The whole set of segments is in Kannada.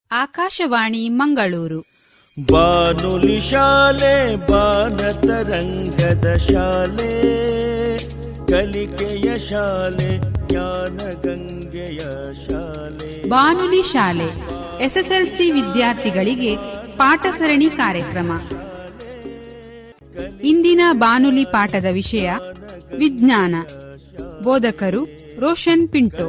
ಆಕಾಶವಾಣಿ ಮಂಗಳೂರು. ಬಾನುಲಿ ಶಾಲೆ ಬಾನತರಂಗದ ಶಾಲೆ, ಕಲಿಕೆಯ ಶಾಲೆ ಜ್ಞಾನ ಗಂಗೆಯ ಶಾಲೆ. ಬಾನುಲಿ ಶಾಲೆ ಎಸ್ಎಸ್ಎಲ್ಸಿ ವಿದ್ಯಾರ್ಥಿಗಳಿಗೆ ಪಾಠ ಸರಣಿ ಕಾರ್ಯಕ್ರಮ. ಇಂದಿನ ಬಾನುಲಿ ಪಾಠದ ವಿಷಯ ವಿಜ್ಞಾನ. ಬೋಧಕರು ರೋಷನ್ ಪಿಂಟೋ.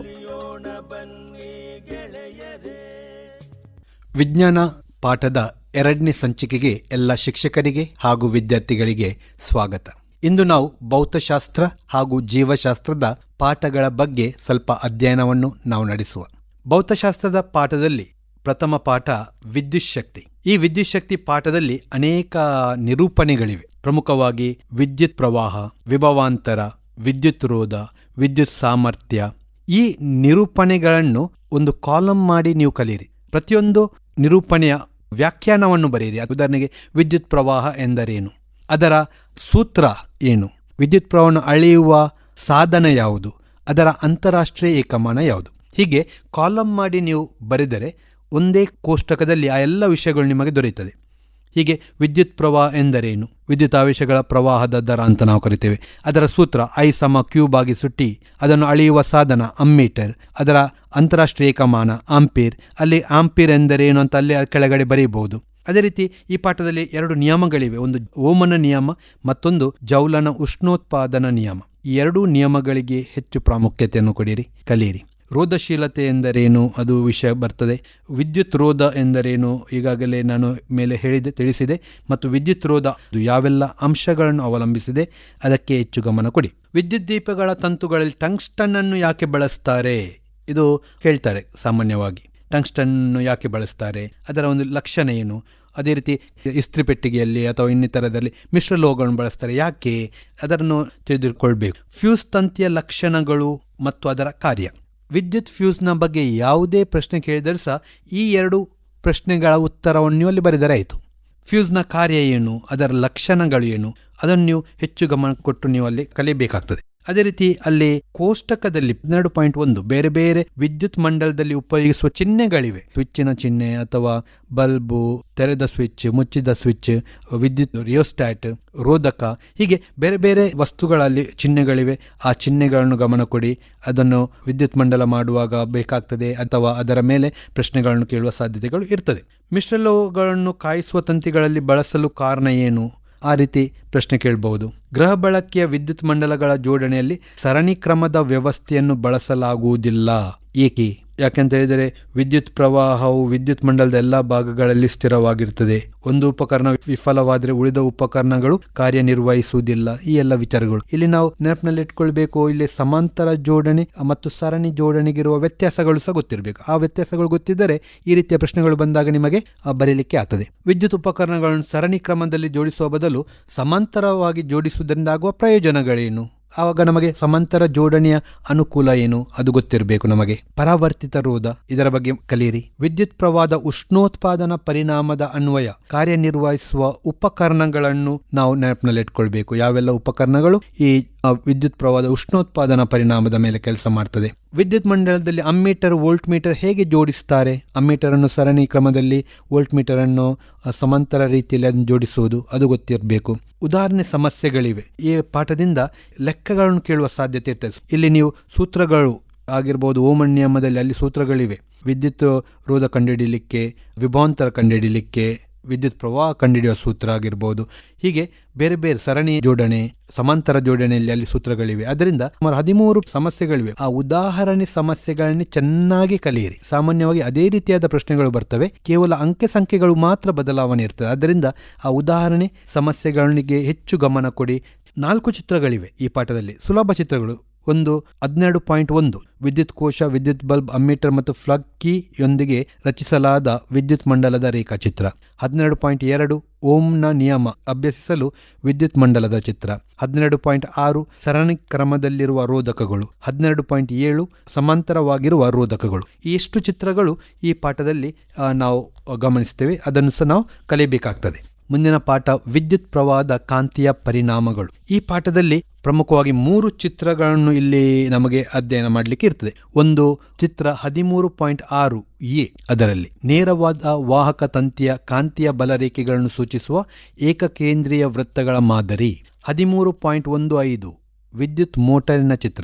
ವಿಜ್ಞಾನ ಪಾಠದ 2ನೇ ಸಂಚಿಕೆಗೆ ಎಲ್ಲ ಶಿಕ್ಷಕರಿಗೆ ಹಾಗೂ ವಿದ್ಯಾರ್ಥಿಗಳಿಗೆ ಸ್ವಾಗತ. ಇಂದು ನಾವು ಭೌತಶಾಸ್ತ್ರ ಹಾಗೂ ಜೀವಶಾಸ್ತ್ರದ ಪಾಠಗಳ ಬಗ್ಗೆ ಸ್ವಲ್ಪ ಅಧ್ಯಯನವನ್ನು ನಾವು ನಡೆಸುವ. ಭೌತಶಾಸ್ತ್ರದ ಪಾಠದಲ್ಲಿ ಪ್ರಥಮ ಪಾಠ ವಿದ್ಯುತ್ ಶಕ್ತಿ. ಈ ವಿದ್ಯುತ್ ಶಕ್ತಿ ಪಾಠದಲ್ಲಿ ಅನೇಕ ನಿರೂಪಣೆಗಳಿವೆ. ಪ್ರಮುಖವಾಗಿ ವಿದ್ಯುತ್ ಪ್ರವಾಹ, ವಿಭವಾಂತರ, ವಿದ್ಯುತ್ ರೋಧ, ವಿದ್ಯುತ್ ಸಾಮರ್ಥ್ಯ. ಈ ನಿರೂಪಣೆಗಳನ್ನು ಒಂದು ಕಾಲಮ್ ಮಾಡಿ ನೀವು ಕಲಿಯಿರಿ. ಪ್ರತಿಯೊಂದು ನಿರೂಪಣೆಯ ವ್ಯಾಖ್ಯಾನವನ್ನು ಬರೆಯಿರಿ. ಉದಾಹರಣೆಗೆ ವಿದ್ಯುತ್ ಪ್ರವಾಹ ಎಂದರೇನು, ಅದರ ಸೂತ್ರ ಏನು, ವಿದ್ಯುತ್ ಪ್ರವಾಹವನ್ನು ಅಳೆಯುವ ಸಾಧನ ಯಾವುದು, ಅದರ ಅಂತಾರಾಷ್ಟ್ರೀಯ ಏಕಮಾನ ಯಾವುದು. ಹೀಗೆ ಕಾಲಮ್ ಮಾಡಿ ನೀವು ಬರೆದರೆ ಒಂದೇ ಕೋಷ್ಟಕದಲ್ಲಿ ಆ ಎಲ್ಲ ವಿಷಯಗಳು ನಿಮಗೆ ದೊರೆಯುತ್ತದೆ. ಹೀಗೆ ವಿದ್ಯುತ್ ಪ್ರವಾಹ ಎಂದರೇನು, ವಿದ್ಯುತ್ ಆವೇಶಗಳ ಪ್ರವಾಹದ ದರ ಅಂತ ನಾವು ಕರಿತೇವೆ. ಅದರ ಸೂತ್ರ I=Q/T. ಅದನ್ನು ಅಳೆಯುವ ಸಾಧನ ಅಮ್ಮೀಟರ್. ಅದರ ಅಂತಾರಾಷ್ಟ್ರೀಯ ಏಕಮಾನ ಆಂಪೇರ್. ಅಲ್ಲಿ ಆಂಪೇರ್ ಎಂದರೇನು ಅಂತ ಅಲ್ಲಿ ಕೆಳಗಡೆ ಬರೆಯಬಹುದು. ಅದೇ ರೀತಿ ಈ ಪಾಠದಲ್ಲಿ 2 ನಿಯಮಗಳಿವೆ. ಒಂದು ಓಮನ ನಿಯಮ, ಮತ್ತೊಂದು ಜೌಲನ ಉಷ್ಣೋತ್ಪಾದನಾ ನಿಯಮ. ಈ 2 ನಿಯಮಗಳಿಗೆ ಹೆಚ್ಚು ಪ್ರಾಮುಖ್ಯತೆಯನ್ನು ಕೊಡಿರಿ, ಕಲಿಯಿರಿ. ರೋಧಶೀಲತೆ ಎಂದರೇನು, ಅದು ವಿಷಯ ಬರ್ತದೆ. ವಿದ್ಯುತ್ ರೋಧ ಎಂದರೇನು ಈಗಾಗಲೇ ನಾನು ಮೇಲೆ ತಿಳಿಸಿದೆ. ಮತ್ತು ವಿದ್ಯುತ್ ರೋಧ ಯಾವೆಲ್ಲ ಅಂಶಗಳನ್ನು ಅವಲಂಬಿಸಿದೆ ಅದಕ್ಕೆ ಹೆಚ್ಚು ಗಮನ ಕೊಡಿ. ವಿದ್ಯುತ್ ದೀಪಗಳ ತಂತುಗಳಲ್ಲಿ ಟಂಗ್ಸ್ಟನ್ ಅನ್ನು ಯಾಕೆ ಬಳಸ್ತಾರೆ, ಇದು ಹೇಳ್ತಾರೆ ಸಾಮಾನ್ಯವಾಗಿ. ಟಂಗ್ಸ್ಟನ್ ಯಾಕೆ ಬಳಸ್ತಾರೆ, ಅದರ ಒಂದು ಲಕ್ಷಣ ಏನು. ಅದೇ ರೀತಿ ಇಸ್ತ್ರಿ ಪೆಟ್ಟಿಗೆಯಲ್ಲಿ ಅಥವಾ ಇನ್ನಿತರದಲ್ಲಿ ಮಿಶ್ರಲೋಹಗಳನ್ನು ಬಳಸ್ತಾರೆ, ಯಾಕೆ, ಅದನ್ನು ತಿಳಿದುಕೊಳ್ಬೇಕು. ಫ್ಯೂಸ್ ತಂತಿಯ ಲಕ್ಷಣಗಳು ಮತ್ತು ಅದರ ಕಾರ್ಯ. ವಿದ್ಯುತ್ ಫ್ಯೂಸ್ನ ಬಗ್ಗೆ ಯಾವುದೇ ಪ್ರಶ್ನೆ ಕೇಳಿದರೂ ಸಹ ಈ 2 ಪ್ರಶ್ನೆಗಳ ಉತ್ತರವನ್ನು ನೀವು ಅಲ್ಲಿ ಬರೆದರೆ ಆಯಿತು. ಫ್ಯೂಸ್ನ ಕಾರ್ಯ ಏನು, ಅದರ ಲಕ್ಷಣಗಳು ಏನು, ಅದನ್ನು ನೀವು ಹೆಚ್ಚು ಗಮನ ಕೊಟ್ಟು ನೀವು ಅಲ್ಲಿ ಕಲಿಯಬೇಕಾಗ್ತದೆ. ಅದೇ ರೀತಿ ಅಲ್ಲಿ ಕೋಷ್ಟಕದಲ್ಲಿ 12.1 ಬೇರೆ ಬೇರೆ ವಿದ್ಯುತ್ ಮಂಡಲದಲ್ಲಿ ಉಪಯೋಗಿಸುವ ಚಿಹ್ನೆಗಳಿವೆ. ಸ್ವಿಚ್ಚಿನ ಚಿಹ್ನೆ ಅಥವಾ ಬಲ್ಬು, ತೆರೆದ ಸ್ವಿಚ್, ಮುಚ್ಚಿದ ಸ್ವಿಚ್, ವಿದ್ಯುತ್ ರಿಯೋಸ್ಟ್ಯಾಟ್, ರೋಧಕ, ಹೀಗೆ ಬೇರೆ ಬೇರೆ ವಸ್ತುಗಳಲ್ಲಿ ಚಿಹ್ನೆಗಳಿವೆ. ಆ ಚಿಹ್ನೆಗಳನ್ನು ಗಮನ ಕೊಡಿ. ಅದನ್ನು ವಿದ್ಯುತ್ ಮಂಡಲ ಮಾಡುವಾಗ ಬೇಕಾಗ್ತದೆ ಅಥವಾ ಅದರ ಮೇಲೆ ಪ್ರಶ್ನೆಗಳನ್ನು ಕೇಳುವ ಸಾಧ್ಯತೆಗಳು ಇರ್ತದೆ. ಮಿಶ್ರಲೋಹಗಳನ್ನು ಕಾಯಿಸುವ ತಂತಿಗಳಲ್ಲಿ ಬಳಸಲು ಕಾರಣ ಏನು, ಆ ರೀತಿ ಪ್ರಶ್ನೆ ಕೇಳಬಹುದು. ಗೃಹ ಬಳಕೆಯ ವಿದ್ಯುತ್ ಮಂಡಲಗಳ ಜೋಡಣೆಯಲ್ಲಿ ಸರಣಿ ಕ್ರಮದ ವ್ಯವಸ್ಥೆಯನ್ನು ಬಳಸಲಾಗುವುದಿಲ್ಲ, ಏಕೆ? ಯಾಕೆಂತ ಹೇಳಿದರೆ ವಿದ್ಯುತ್ ಪ್ರವಾಹವು ವಿದ್ಯುತ್ ಮಂಡಲದ ಎಲ್ಲ ಭಾಗಗಳಲ್ಲಿ ಸ್ಥಿರವಾಗಿರ್ತದೆ. ಒಂದು ಉಪಕರಣ ವಿಫಲವಾದರೆ ಉಳಿದ ಉಪಕರಣಗಳು ಕಾರ್ಯನಿರ್ವಹಿಸುವುದಿಲ್ಲ. ಈ ಎಲ್ಲ ವಿಚಾರಗಳು ಇಲ್ಲಿ ನಾವು ನೆನಪಿನಲ್ಲಿ ಇಟ್ಕೊಳ್ಬೇಕು. ಇಲ್ಲಿ ಸಮಾಂತರ ಜೋಡಣೆ ಮತ್ತು ಸರಣಿ ಜೋಡಣೆಗಿರುವ ವ್ಯತ್ಯಾಸಗಳು ಸಹ ಗೊತ್ತಿರಬೇಕು. ಆ ವ್ಯತ್ಯಾಸಗಳು ಗೊತ್ತಿದ್ದರೆ ಈ ರೀತಿಯ ಪ್ರಶ್ನೆಗಳು ಬಂದಾಗ ನಿಮಗೆ ಬರೀಲಿಕ್ಕೆ ಆಗ್ತದೆ. ವಿದ್ಯುತ್ ಉಪಕರಣಗಳನ್ನು ಸರಣಿ ಕ್ರಮದಲ್ಲಿ ಜೋಡಿಸುವ ಬದಲು ಸಮಾಂತರವಾಗಿ ಜೋಡಿಸುವುದರಿಂದ ಆಗುವ ಪ್ರಯೋಜನಗಳೇನು, ಆವಾಗ ನಮಗೆ ಸಮಾಂತರ ಜೋಡಣೆಯ ಅನುಕೂಲ ಏನು, ಅದು ಗೊತ್ತಿರಬೇಕು ನಮಗೆ. ಪರಾವರ್ತಿತ ರೋಧ, ಇದರ ಬಗ್ಗೆ ಕಲಿಯಿರಿ. ವಿದ್ಯುತ್ ಪ್ರವಾಹದ ಉಷ್ಣೋತ್ಪಾದನಾ ಪರಿಣಾಮದ ಅನ್ವಯ ಕಾರ್ಯನಿರ್ವಹಿಸುವ ಉಪಕರಣಗಳನ್ನು ನಾವು ನೆನಪಿನಲ್ಲಿಟ್ಕೊಳ್ಬೇಕು. ಯಾವೆಲ್ಲ ಉಪಕರಣಗಳು ಈ ವಿದ್ಯುತ್ ಪ್ರವಾಹದ ಉಷ್ಣೋತ್ಪಾದನಾ ಪರಿಣಾಮದ ಮೇಲೆ ಕೆಲಸ ಮಾಡ್ತದೆ. ವಿದ್ಯುತ್ ಮಂಡಲದಲ್ಲಿ ಅಮ್ಮೀಟರ್, ವೋಲ್ಟ್ ಮೀಟರ್ ಹೇಗೆ ಜೋಡಿಸ್ತಾರೆ. ಅಮ್ಮೀಟರ್ ಅನ್ನು ಸರಣಿ ಕ್ರಮದಲ್ಲಿ, ವೋಲ್ಟ್ ಮೀಟರ್ ಅನ್ನು ಸಮಾಂತರ ರೀತಿಯಲ್ಲಿ ಅದನ್ನು ಜೋಡಿಸುವುದು, ಅದು ಗೊತ್ತಿರಬೇಕು. ಉದಾಹರಣೆ ಸಮಸ್ಯೆಗಳಿವೆ. ಈ ಪಾಠದಿಂದ ಲೆಕ್ಕಗಳನ್ನು ಕೇಳುವ ಸಾಧ್ಯತೆ ಇರ್ತದೆ. ಇಲ್ಲಿ ನೀವು ಸೂತ್ರಗಳು ಆಗಿರ್ಬೋದು, ಓಮನ್ ನಿಯಮದಲ್ಲಿ ಅಲ್ಲಿ ಸೂತ್ರಗಳಿವೆ. ವಿದ್ಯುತ್ ರೋಧ ಕಂಡುಹಿಡಿಯಲಿಕ್ಕೆ, ವಿಭವಾಂತರ ಕಂಡುಹಿಡಿಯಲಿಕ್ಕೆ, ವಿದ್ಯುತ್ ಪ್ರವಾಹ ಕಂಡುಹಿಡಿಯುವ ಸೂತ್ರ ಆಗಿರ್ಬೋದು. ಹೀಗೆ ಬೇರೆ ಬೇರೆ ಸರಣಿ ಜೋಡಣೆ, ಸಮಾಂತರ ಜೋಡಣೆಯಲ್ಲಿ ಅಲ್ಲಿ ಸೂತ್ರಗಳಿವೆ. ಅದರಿಂದ ಸುಮಾರು 13 ಸಮಸ್ಯೆಗಳಿವೆ. ಆ ಉದಾಹರಣೆ ಸಮಸ್ಯೆಗಳನ್ನೇ ಚೆನ್ನಾಗಿ ಕಲಿಯಿರಿ. ಸಾಮಾನ್ಯವಾಗಿ ಅದೇ ರೀತಿಯಾದ ಪ್ರಶ್ನೆಗಳು ಬರ್ತವೆ, ಕೇವಲ ಅಂಕೆ ಸಂಖ್ಯೆಗಳು ಮಾತ್ರ ಬದಲಾವಣೆ ಇರ್ತದೆ. ಆದ್ದರಿಂದ ಆ ಉದಾಹರಣೆ ಸಮಸ್ಯೆಗಳಿಗೆ ಹೆಚ್ಚು ಗಮನ ಕೊಡಿ. 4 ಚಿತ್ರಗಳಿವೆ ಈ ಪಾಠದಲ್ಲಿ, ಸುಲಭ ಚಿತ್ರಗಳು. ಒಂದು 12.1 ವಿದ್ಯುತ್ ಕೋಶ, ವಿದ್ಯುತ್ ಬಲ್ಬ್, ಅಮ್ಮೀಟರ್ ಮತ್ತು ಪ್ಲಗ್ ಕೀ ಯೊಂದಿಗೆ ರಚಿಸಲಾದ ವಿದ್ಯುತ್ ಮಂಡಲದ ರೇಖಾಚಿತ್ರ. 12.2 ಓಮ್ನ ನಿಯಮ ಅಭ್ಯಸಿಸಲು ವಿದ್ಯುತ್ ಮಂಡಲದ ಚಿತ್ರ. 12.6 ಸರಣಿ ಕ್ರಮದಲ್ಲಿರುವ ರೋಧಕಗಳು. 12.7 ಸಮಾಂತರವಾಗಿರುವ ರೋಧಕಗಳು. ಈ ಎಷ್ಟು ಚಿತ್ರಗಳು ಈ ಪಾಠದಲ್ಲಿ ನಾವು ಗಮನಿಸ್ತೇವೆ, ಅದನ್ನು ಸಹ ನಾವು ಕಲಿಯಬೇಕಾಗ್ತದೆ. ಮುಂದಿನ ಪಾಠ ವಿದ್ಯುತ್ ಪ್ರವಾಹದ ಕಾಂತೀಯ ಪರಿಣಾಮಗಳು. ಈ ಪಾಠದಲ್ಲಿ ಪ್ರಮುಖವಾಗಿ 3 ಚಿತ್ರಗಳನ್ನು ಇಲ್ಲಿ ನಮಗೆ ಅಧ್ಯಯನ ಮಾಡಲಿಕ್ಕೆ ಇರ್ತದೆ. ಒಂದು ಚಿತ್ರ 13.6a, ಅದರಲ್ಲಿ ನೇರವಾದ ವಾಹಕ ತಂತಿಯ ಕಾಂತೀಯ ಬಲರೇಖೆಗಳನ್ನು ಸೂಚಿಸುವ ಏಕಕೇಂದ್ರೀಯ ವೃತ್ತಗಳ ಮಾದರಿ. 13.15 ವಿದ್ಯುತ್ ಮೋಟರಿನ ಚಿತ್ರ.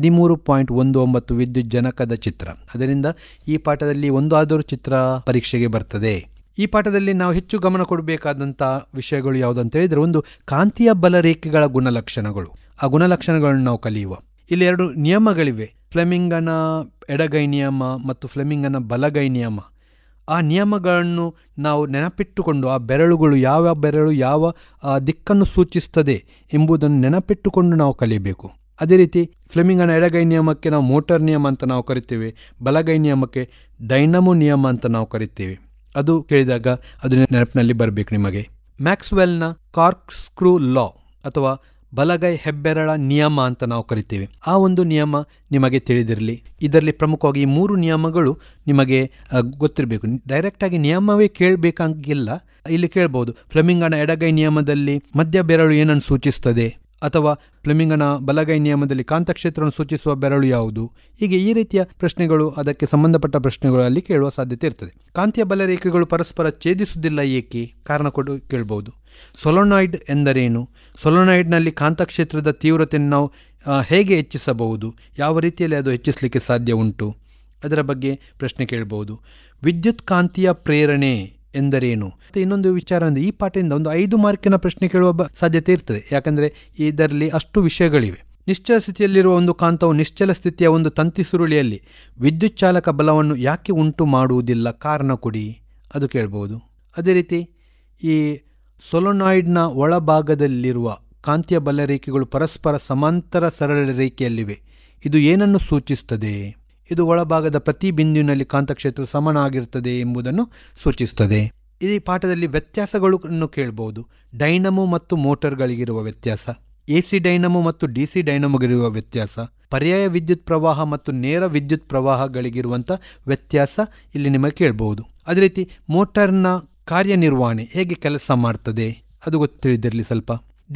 13.19 ವಿದ್ಯುತ್ ಜನಕದ ಚಿತ್ರ. ಅದರಿಂದ ಈ ಪಾಠದಲ್ಲಿ ಒಂದಾದರೂ ಚಿತ್ರ ಪರೀಕ್ಷೆಗೆ ಬರ್ತದೆ. ಈ ಪಾಠದಲ್ಲಿ ನಾವು ಹೆಚ್ಚು ಗಮನ ಕೊಡಬೇಕಾದಂಥ ವಿಷಯಗಳು ಯಾವುದಂತ ಹೇಳಿದರೆ, ಒಂದು ಕಾಂತೀಯ ಬಲರೇಖೆಗಳ ಗುಣಲಕ್ಷಣಗಳು. ಆ ಗುಣಲಕ್ಷಣಗಳನ್ನು ನಾವು ಕಲಿಯುವ. ಇಲ್ಲಿ 2 ನಿಯಮಗಳಿವೆ, ಫ್ಲೆಮಿಂಗನ ಎಡಗೈ ನಿಯಮ ಮತ್ತು ಫ್ಲೆಮಿಂಗನ ಬಲಗೈ ನಿಯಮ. ಆ ನಿಯಮಗಳನ್ನು ನಾವು ನೆನಪಿಟ್ಟುಕೊಂಡು, ಆ ಬೆರಳುಗಳು ಯಾವ ಬೆರಳು ಯಾವ ದಿಕ್ಕನ್ನು ಸೂಚಿಸ್ತದೆ ಎಂಬುದನ್ನು ನೆನಪಿಟ್ಟುಕೊಂಡು ನಾವು ಕಲಿಯಬೇಕು. ಅದೇ ರೀತಿ ಫ್ಲೆಮಿಂಗನ ಎಡಗೈ ನಿಯಮಕ್ಕೆ ನಾವು ಮೋಟರ್ ನಿಯಮ ಅಂತ ನಾವು ಕರಿತೇವೆ, ಬಲಗೈ ನಿಯಮಕ್ಕೆ ಡೈನಮೋ ನಿಯಮ ಅಂತ ನಾವು ಕರಿತೇವೆ. ಅದು ಕೇಳಿದಾಗ ಅದು ನೆನಪಿನಲ್ಲಿ ಬರಬೇಕು ನಿಮಗೆ. ಮ್ಯಾಕ್ಸ್ವೆಲ್ನ ಕಾರ್ಕ್ ಸ್ಕ್ರೂ ಲಾ ಅಥವಾ ಬಲಗೈ ಹೆಬ್ಬೆರಳ ನಿಯಮ ಅಂತ ನಾವು ಕರಿತೇವೆ. ಆ ಒಂದು ನಿಯಮ ನಿಮಗೆ ತಿಳಿದಿರಲಿ. ಇದರಲ್ಲಿ ಪ್ರಮುಖವಾಗಿ ಈ 3 ನಿಯಮಗಳು ನಿಮಗೆ ಗೊತ್ತಿರಬೇಕು. ಡೈರೆಕ್ಟಾಗಿ ನಿಯಮವೇ ಕೇಳಬೇಕಾಗಿಲ್ಲ, ಇಲ್ಲಿ ಕೇಳ್ಬೋದು. ಫ್ಲೆಮಿಂಗನ ಎಡಗೈ ನಿಯಮದಲ್ಲಿ ಮಧ್ಯ ಬೆರಳು ಏನನ್ನು ಸೂಚಿಸ್ತದೆ, ಅಥವಾ ಫ್ಲೆಮಿಂಗನ ಬಲಗೈ ನಿಯಮದಲ್ಲಿ ಕಾಂತಕ್ಷೇತ್ರವನ್ನು ಸೂಚಿಸುವ ಬೆರಳು ಯಾವುದು. ಹೀಗೆ ಈ ರೀತಿಯ ಪ್ರಶ್ನೆಗಳು, ಅದಕ್ಕೆ ಸಂಬಂಧಪಟ್ಟ ಪ್ರಶ್ನೆಗಳು ಅಲ್ಲಿ ಕೇಳುವ ಸಾಧ್ಯತೆ ಇರ್ತದೆ. ಕಾಂತೀಯ ಬಲರೇಖೆಗಳು ಪರಸ್ಪರ ಛೇದಿಸುವುದಿಲ್ಲ ಏಕೆ? ಕಾರಣ ಕೊಡು ಕೇಳ್ಬೋದು. ಸೊಲೊನಾಯ್ಡ್ ಎಂದರೇನು? ಸೊಲೊನಾಯ್ಡ್ನಲ್ಲಿ ಕಾಂತಕ್ಷೇತ್ರದ ತೀವ್ರತೆಯನ್ನು ನಾವು ಹೇಗೆ ಹೆಚ್ಚಿಸಬಹುದು? ಯಾವ ರೀತಿಯಲ್ಲಿ ಅದು ಹೆಚ್ಚಿಸಲಿಕ್ಕೆ ಸಾಧ್ಯ ಉಂಟು? ಅದರ ಬಗ್ಗೆ ಪ್ರಶ್ನೆ ಕೇಳ್ಬೋದು. ವಿದ್ಯುತ್ ಕಾಂತೀಯ ಪ್ರೇರಣೆ ಎಂದರೇನು? ಮತ್ತು ಇನ್ನೊಂದು ವಿಚಾರ ಅಂದರೆ, ಈ ಪಾಠದಿಂದ ಒಂದು 5 ಮಾರ್ಕಿನ ಪ್ರಶ್ನೆ ಕೇಳುವ ಸಾಧ್ಯತೆ ಇರ್ತದೆ. ಯಾಕಂದರೆ ಇದರಲ್ಲಿ ಅಷ್ಟು ವಿಷಯಗಳಿವೆ. ನಿಶ್ಚಲ ಸ್ಥಿತಿಯಲ್ಲಿರುವ ಒಂದು ಕಾಂತವು ನಿಶ್ಚಲ ಸ್ಥಿತಿಯ ಒಂದು ತಂತಿ ಸುರುಳಿಯಲ್ಲಿ ವಿದ್ಯುತ್ ಚಾಲಕ ಬಲವನ್ನು ಯಾಕೆ ಉಂಟು ಮಾಡುವುದಿಲ್ಲ? ಕಾರಣ ಕೊಡಿ, ಅದು ಕೇಳ್ಬೋದು. ಅದೇ ರೀತಿ ಈ ಸೊಲೊನಾಯ್ಡ್ನ ಒಳಭಾಗದಲ್ಲಿರುವ ಕಾಂತೀಯ ಬಲರೇಖೆಗಳು ಪರಸ್ಪರ ಸಮಾಂತರ ಸರಳ ರೇಖೆಯಲ್ಲಿವೆ. ಇದು ಏನನ್ನು ಸೂಚಿಸ್ತದೆ? ಇದು ಒಳಭಾಗದ ಪ್ರತಿ ಬಿಂದುವಿನಲ್ಲಿ ಕಾಂತಕ್ಷೇತ್ರ ಸಮಾನ ಎಂಬುದನ್ನು ಸೂಚಿಸ್ತದೆ. ಈ ಪಾಠದಲ್ಲಿ ವ್ಯತ್ಯಾಸಗಳನ್ನು ಕೇಳಬಹುದು. ಡೈನಮೋ ಮತ್ತು ಮೋಟರ್ಗಳಿಗಿರುವ ವ್ಯತ್ಯಾಸ, AC ಡೈನಮೋ ಮತ್ತು DC ಡೈನಮೋಗಿರುವ ವ್ಯತ್ಯಾಸ, ಪರ್ಯಾಯ ವಿದ್ಯುತ್ ಪ್ರವಾಹ ಮತ್ತು ನೇರ ವಿದ್ಯುತ್ ಪ್ರವಾಹಗಳಿಗಿರುವಂಥ ವ್ಯತ್ಯಾಸ ಇಲ್ಲಿ ನಿಮಗೆ ಕೇಳಬಹುದು. ಅದೇ ರೀತಿ ಮೋಟಾರ್ನ ಕಾರ್ಯನಿರ್ವಹಣೆ ಹೇಗೆ ಕೆಲಸ ಮಾಡ್ತದೆ ಅದು ಗೊತ್ತಿಳಿದಿರಲಿ ಸ್ವಲ್ಪ.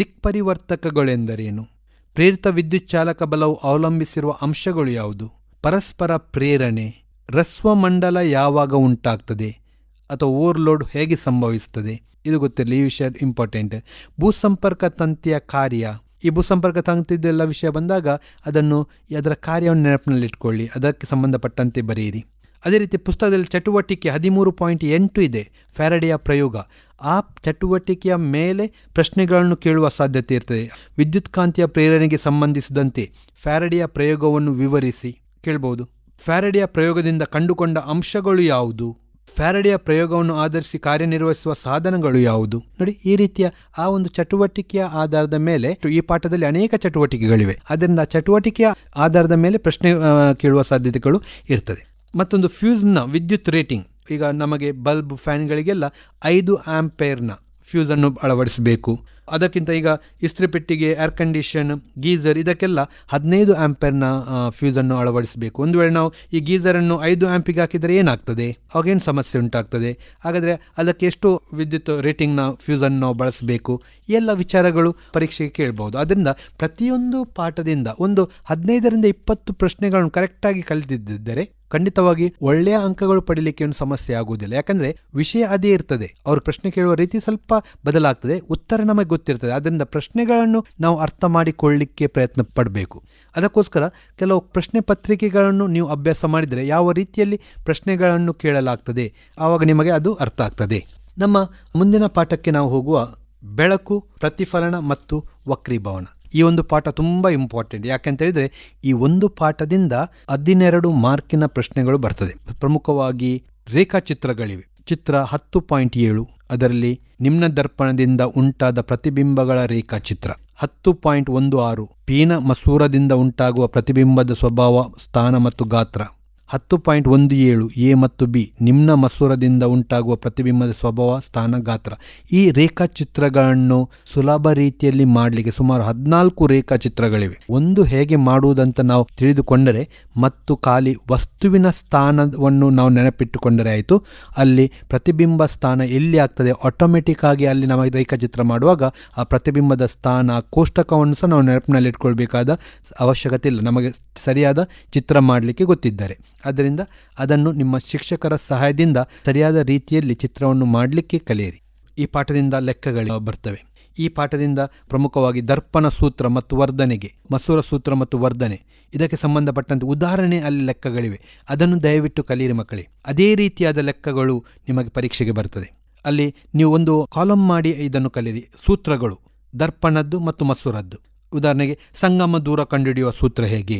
ದಿಕ್ಪರಿವರ್ತಕಗಳೆಂದರೇನು? ಪ್ರೇರಿತ ವಿದ್ಯುತ್ ಚಾಲಕ ಬಲವು ಅವಲಂಬಿಸಿರುವ ಅಂಶಗಳು ಯಾವುದು? ಪರಸ್ಪರ ಪ್ರೇರಣೆ, ರಸ್ವಮಂಡಲ ಯಾವಾಗ ಉಂಟಾಗ್ತದೆ ಅಥವಾ ಓವರ್ಲೋಡ್ ಹೇಗೆ ಸಂಭವಿಸ್ತದೆ, ಇದು ಗೊತ್ತಿರಲಿ. ಈ ವಿಷಯ ಇಂಪಾರ್ಟೆಂಟ್. ಭೂಸಂಪರ್ಕ ತಂತಿಯ ಕಾರ್ಯ. ಈ ಭೂಸಂಪರ್ಕ ತಂತಿದೆಲ್ಲ ವಿಷಯ ಬಂದಾಗ ಅದರ ಕಾರ್ಯವನ್ನು ನೆನಪಿನಲ್ಲಿಟ್ಕೊಳ್ಳಿ, ಅದಕ್ಕೆ ಸಂಬಂಧಪಟ್ಟಂತೆ ಬರೆಯಿರಿ. ಅದೇ ರೀತಿ ಪುಸ್ತಕದಲ್ಲಿ ಚಟುವಟಿಕೆ 13.8 ಇದೆ, ಫ್ಯಾರಡೆಯ ಪ್ರಯೋಗ. ಆ ಚಟುವಟಿಕೆಯ ಮೇಲೆ ಪ್ರಶ್ನೆಗಳನ್ನು ಕೇಳುವ ಸಾಧ್ಯತೆ ಇರ್ತದೆ. ವಿದ್ಯುತ್ ಕಾಂತೀಯ ಪ್ರೇರಣೆಗೆ ಸಂಬಂಧಿಸಿದಂತೆ ಫ್ಯಾರಡೆಯ ಪ್ರಯೋಗವನ್ನು ವಿವರಿಸಿ ಕೇಳ್ಬೋದು. ಫ್ಯಾರಡೆಯ ಪ್ರಯೋಗದಿಂದ ಕಂಡುಕೊಂಡ ಅಂಶಗಳು ಯಾವುದು? ಫ್ಯಾರಡೆಯ ಪ್ರಯೋಗವನ್ನು ಆಧರಿಸಿ ಕಾರ್ಯನಿರ್ವಹಿಸುವ ಸಾಧನಗಳು ಯಾವುದು? ನೋಡಿ, ಈ ರೀತಿಯ ಆ ಒಂದು ಚಟುವಟಿಕೆಯ ಆಧಾರದ ಮೇಲೆ, ಈ ಪಾಠದಲ್ಲಿ ಅನೇಕ ಚಟುವಟಿಕೆಗಳಿವೆ, ಅದರಿಂದ ಆ ಚಟುವಟಿಕೆಯ ಆಧಾರದ ಮೇಲೆ ಪ್ರಶ್ನೆ ಕೇಳುವ ಸಾಧ್ಯತೆಗಳು ಇರ್ತದೆ. ಮತ್ತೊಂದು ಫ್ಯೂಸ್ನ ವಿದ್ಯುತ್ ರೇಟಿಂಗ್. ಈಗ ನಮಗೆ ಬಲ್ಬ್, ಫ್ಯಾನ್ಗಳಿಗೆಲ್ಲ 5 ಆಂಪೇರ್ನ ಫ್ಯೂಸನ್ನು ಅಳವಡಿಸಬೇಕು. ಅದಕ್ಕಿಂತ ಈಗ ಇಸ್ತ್ರಿ ಪೆಟ್ಟಿಗೆ, ಏರ್ ಕಂಡೀಷನ್, ಗೀಸರ್ ಇದಕ್ಕೆಲ್ಲ 15 ಆಂಪೇರ್ನ ಫ್ಯೂಸನ್ನು ಅಳವಡಿಸಬೇಕು. ಒಂದು ವೇಳೆ ನಾವು ಈ ಗೀಸರನ್ನು 5 ಆಂಪಿಗೆ ಹಾಕಿದರೆ ಏನಾಗ್ತದೆ? ಅವಾಗೇನು ಸಮಸ್ಯೆ ಉಂಟಾಗ್ತದೆ? ಹಾಗಾದರೆ ಅದಕ್ಕೆ ಎಷ್ಟು ವಿದ್ಯುತ್ ರೇಟಿಂಗ್ನ ಫ್ಯೂಸನ್ನು ನಾವು ಬಳಸಬೇಕು? ಈ ಎಲ್ಲ ವಿಚಾರಗಳು ಪರೀಕ್ಷೆಗೆ ಕೇಳ್ಬೋದು. ಅದರಿಂದ ಪ್ರತಿಯೊಂದು ಪಾಠದಿಂದ ಒಂದು 15ರಿಂದ 20 ಪ್ರಶ್ನೆಗಳನ್ನು ಕರೆಕ್ಟಾಗಿ ಕಲಿತಿದ್ದರೆ ಖಂಡಿತವಾಗಿ ಒಳ್ಳೆಯ ಅಂಕಗಳು ಪಡೀಲಿಕ್ಕೆ ಏನು ಸಮಸ್ಯೆ ಆಗುವುದಿಲ್ಲ. ಯಾಕಂದರೆ ವಿಷಯ ಅದೇ ಇರ್ತದೆ, ಅವರು ಪ್ರಶ್ನೆ ಕೇಳುವ ರೀತಿ ಸ್ವಲ್ಪ ಬದಲಾಗ್ತದೆ, ಉತ್ತರ ನಮಗೆ ಗೊತ್ತಿರ್ತದೆ. ಆದ್ದರಿಂದ ಪ್ರಶ್ನೆಗಳನ್ನು ನಾವು ಅರ್ಥ ಮಾಡಿಕೊಳ್ಳಲಿಕ್ಕೆ ಪ್ರಯತ್ನ ಪಡಬೇಕು. ಅದಕ್ಕೋಸ್ಕರ ಕೆಲವು ಪ್ರಶ್ನೆ ಪತ್ರಿಕೆಗಳನ್ನು ನೀವು ಅಭ್ಯಾಸ ಮಾಡಿದರೆ ಯಾವ ರೀತಿಯಲ್ಲಿ ಪ್ರಶ್ನೆಗಳನ್ನು ಕೇಳಲಾಗ್ತದೆ ಆವಾಗ ನಿಮಗೆ ಅದು ಅರ್ಥ ಆಗ್ತದೆ. ನಮ್ಮ ಮುಂದಿನ ಪಾಠಕ್ಕೆ ನಾವು ಹೋಗುವ ಬೆಳಕು, ಪ್ರತಿಫಲನ ಮತ್ತು ವಕ್ರೀಭವನ. ಈ ಒಂದು ಪಾಠ ತುಂಬ ಇಂಪಾರ್ಟೆಂಟ್. ಯಾಕೆಂತ ಹೇಳಿದರೆ ಈ ಒಂದು ಪಾಠದಿಂದ 12 ಮಾರ್ಕಿನ ಪ್ರಶ್ನೆಗಳು ಬರ್ತದೆ. ಪ್ರಮುಖವಾಗಿ ರೇಖಾಚಿತ್ರಗಳಿವೆ. ಚಿತ್ರ 10.7 ಅದರಲ್ಲಿ ನಿಮ್ನ ದರ್ಪಣದಿಂದ ಉಂಟಾದ ಪ್ರತಿಬಿಂಬಗಳ ರೇಖಾಚಿತ್ರ. 10.16 ಪೀನ ಮಸೂರದಿಂದ ಉಂಟಾಗುವ ಪ್ರತಿಬಿಂಬದ ಸ್ವಭಾವ, ಸ್ಥಾನ ಮತ್ತು ಗಾತ್ರ. 10.17 ಎ ಮತ್ತು ಬಿ ನಿಮ್ನ ಮಸೂರದಿಂದ ಉಂಟಾಗುವ ಪ್ರತಿಬಿಂಬದ ಸ್ವಭಾವ, ಸ್ಥಾನ, ಗಾತ್ರ. ಈ ರೇಖಾಚಿತ್ರಗಳನ್ನು ಸುಲಭ ರೀತಿಯಲ್ಲಿ ಮಾಡಲಿಕ್ಕೆ ಸುಮಾರು 14 ರೇಖಾಚಿತ್ರಗಳಿವೆ. ಒಂದು ಹೇಗೆ ಮಾಡುವುದಂತ ನಾವು ತಿಳಿದುಕೊಂಡರೆ ಮತ್ತು ಖಾಲಿ ವಸ್ತುವಿನ ಸ್ಥಾನವನ್ನು ನಾವು ನೆನಪಿಟ್ಟುಕೊಂಡರೆ ಆಯಿತು. ಅಲ್ಲಿ ಪ್ರತಿಬಿಂಬ ಸ್ಥಾನ ಎಲ್ಲಿ ಆಗ್ತದೆ ಆಟೋಮೆಟಿಕ್ ಆಗಿ ಅಲ್ಲಿ ನಮಗೆ ರೇಖಾಚಿತ್ರ ಮಾಡುವಾಗ ಆ ಪ್ರತಿಬಿಂಬದ ಸ್ಥಾನ ಕೋಷ್ಟಕವನ್ನು ಸಹ ನಾವು ನೆನಪಿನಲ್ಲಿ ಇಟ್ಕೊಳ್ಬೇಕಾದ ಅವಶ್ಯಕತೆ ಇಲ್ಲ, ನಮಗೆ ಸರಿಯಾದ ಚಿತ್ರ ಮಾಡಲಿಕ್ಕೆ ಗೊತ್ತಿದ್ದಾರೆ. ಆದ್ದರಿಂದ ಅದನ್ನು ನಿಮ್ಮ ಶಿಕ್ಷಕರ ಸಹಾಯದಿಂದ ಸರಿಯಾದ ರೀತಿಯಲ್ಲಿ ಚಿತ್ರವನ್ನು ಮಾಡಲಿಕ್ಕೆ ಕಲಿಯಿರಿ. ಈ ಪಾಠದಿಂದ ಲೆಕ್ಕಗಳು ಬರ್ತವೆ. ಈ ಪಾಠದಿಂದ ಪ್ರಮುಖವಾಗಿ ದರ್ಪಣ ಸೂತ್ರ ಮತ್ತು ವರ್ಧನೆಗೆ, ಮಸೂರ ಸೂತ್ರ ಮತ್ತು ವರ್ಧನೆ ಇದಕ್ಕೆ ಸಂಬಂಧಪಟ್ಟಂತೆ ಉದಾಹರಣೆ ಅಲ್ಲಿ ಲೆಕ್ಕಗಳಿವೆ. ಅದನ್ನು ದಯವಿಟ್ಟು ಕಲಿಯಿರಿ ಮಕ್ಕಳೇ. ಅದೇ ರೀತಿಯಾದ ಲೆಕ್ಕಗಳು ನಿಮಗೆ ಪರೀಕ್ಷೆಗೆ ಬರ್ತದೆ. ಅಲ್ಲಿ ನೀವು ಒಂದು ಕಾಲಮ್ ಮಾಡಿ ಇದನ್ನು ಕಲಿಯಿರಿ. ಸೂತ್ರಗಳು ದರ್ಪಣದ್ದು ಮತ್ತು ಮಸೂರದ್ದು. ಉದಾಹರಣೆಗೆ ಸಂಗಮ ದೂರ ಕಂಡುಹಿಡಿಯುವ ಸೂತ್ರ ಹೇಗೆ,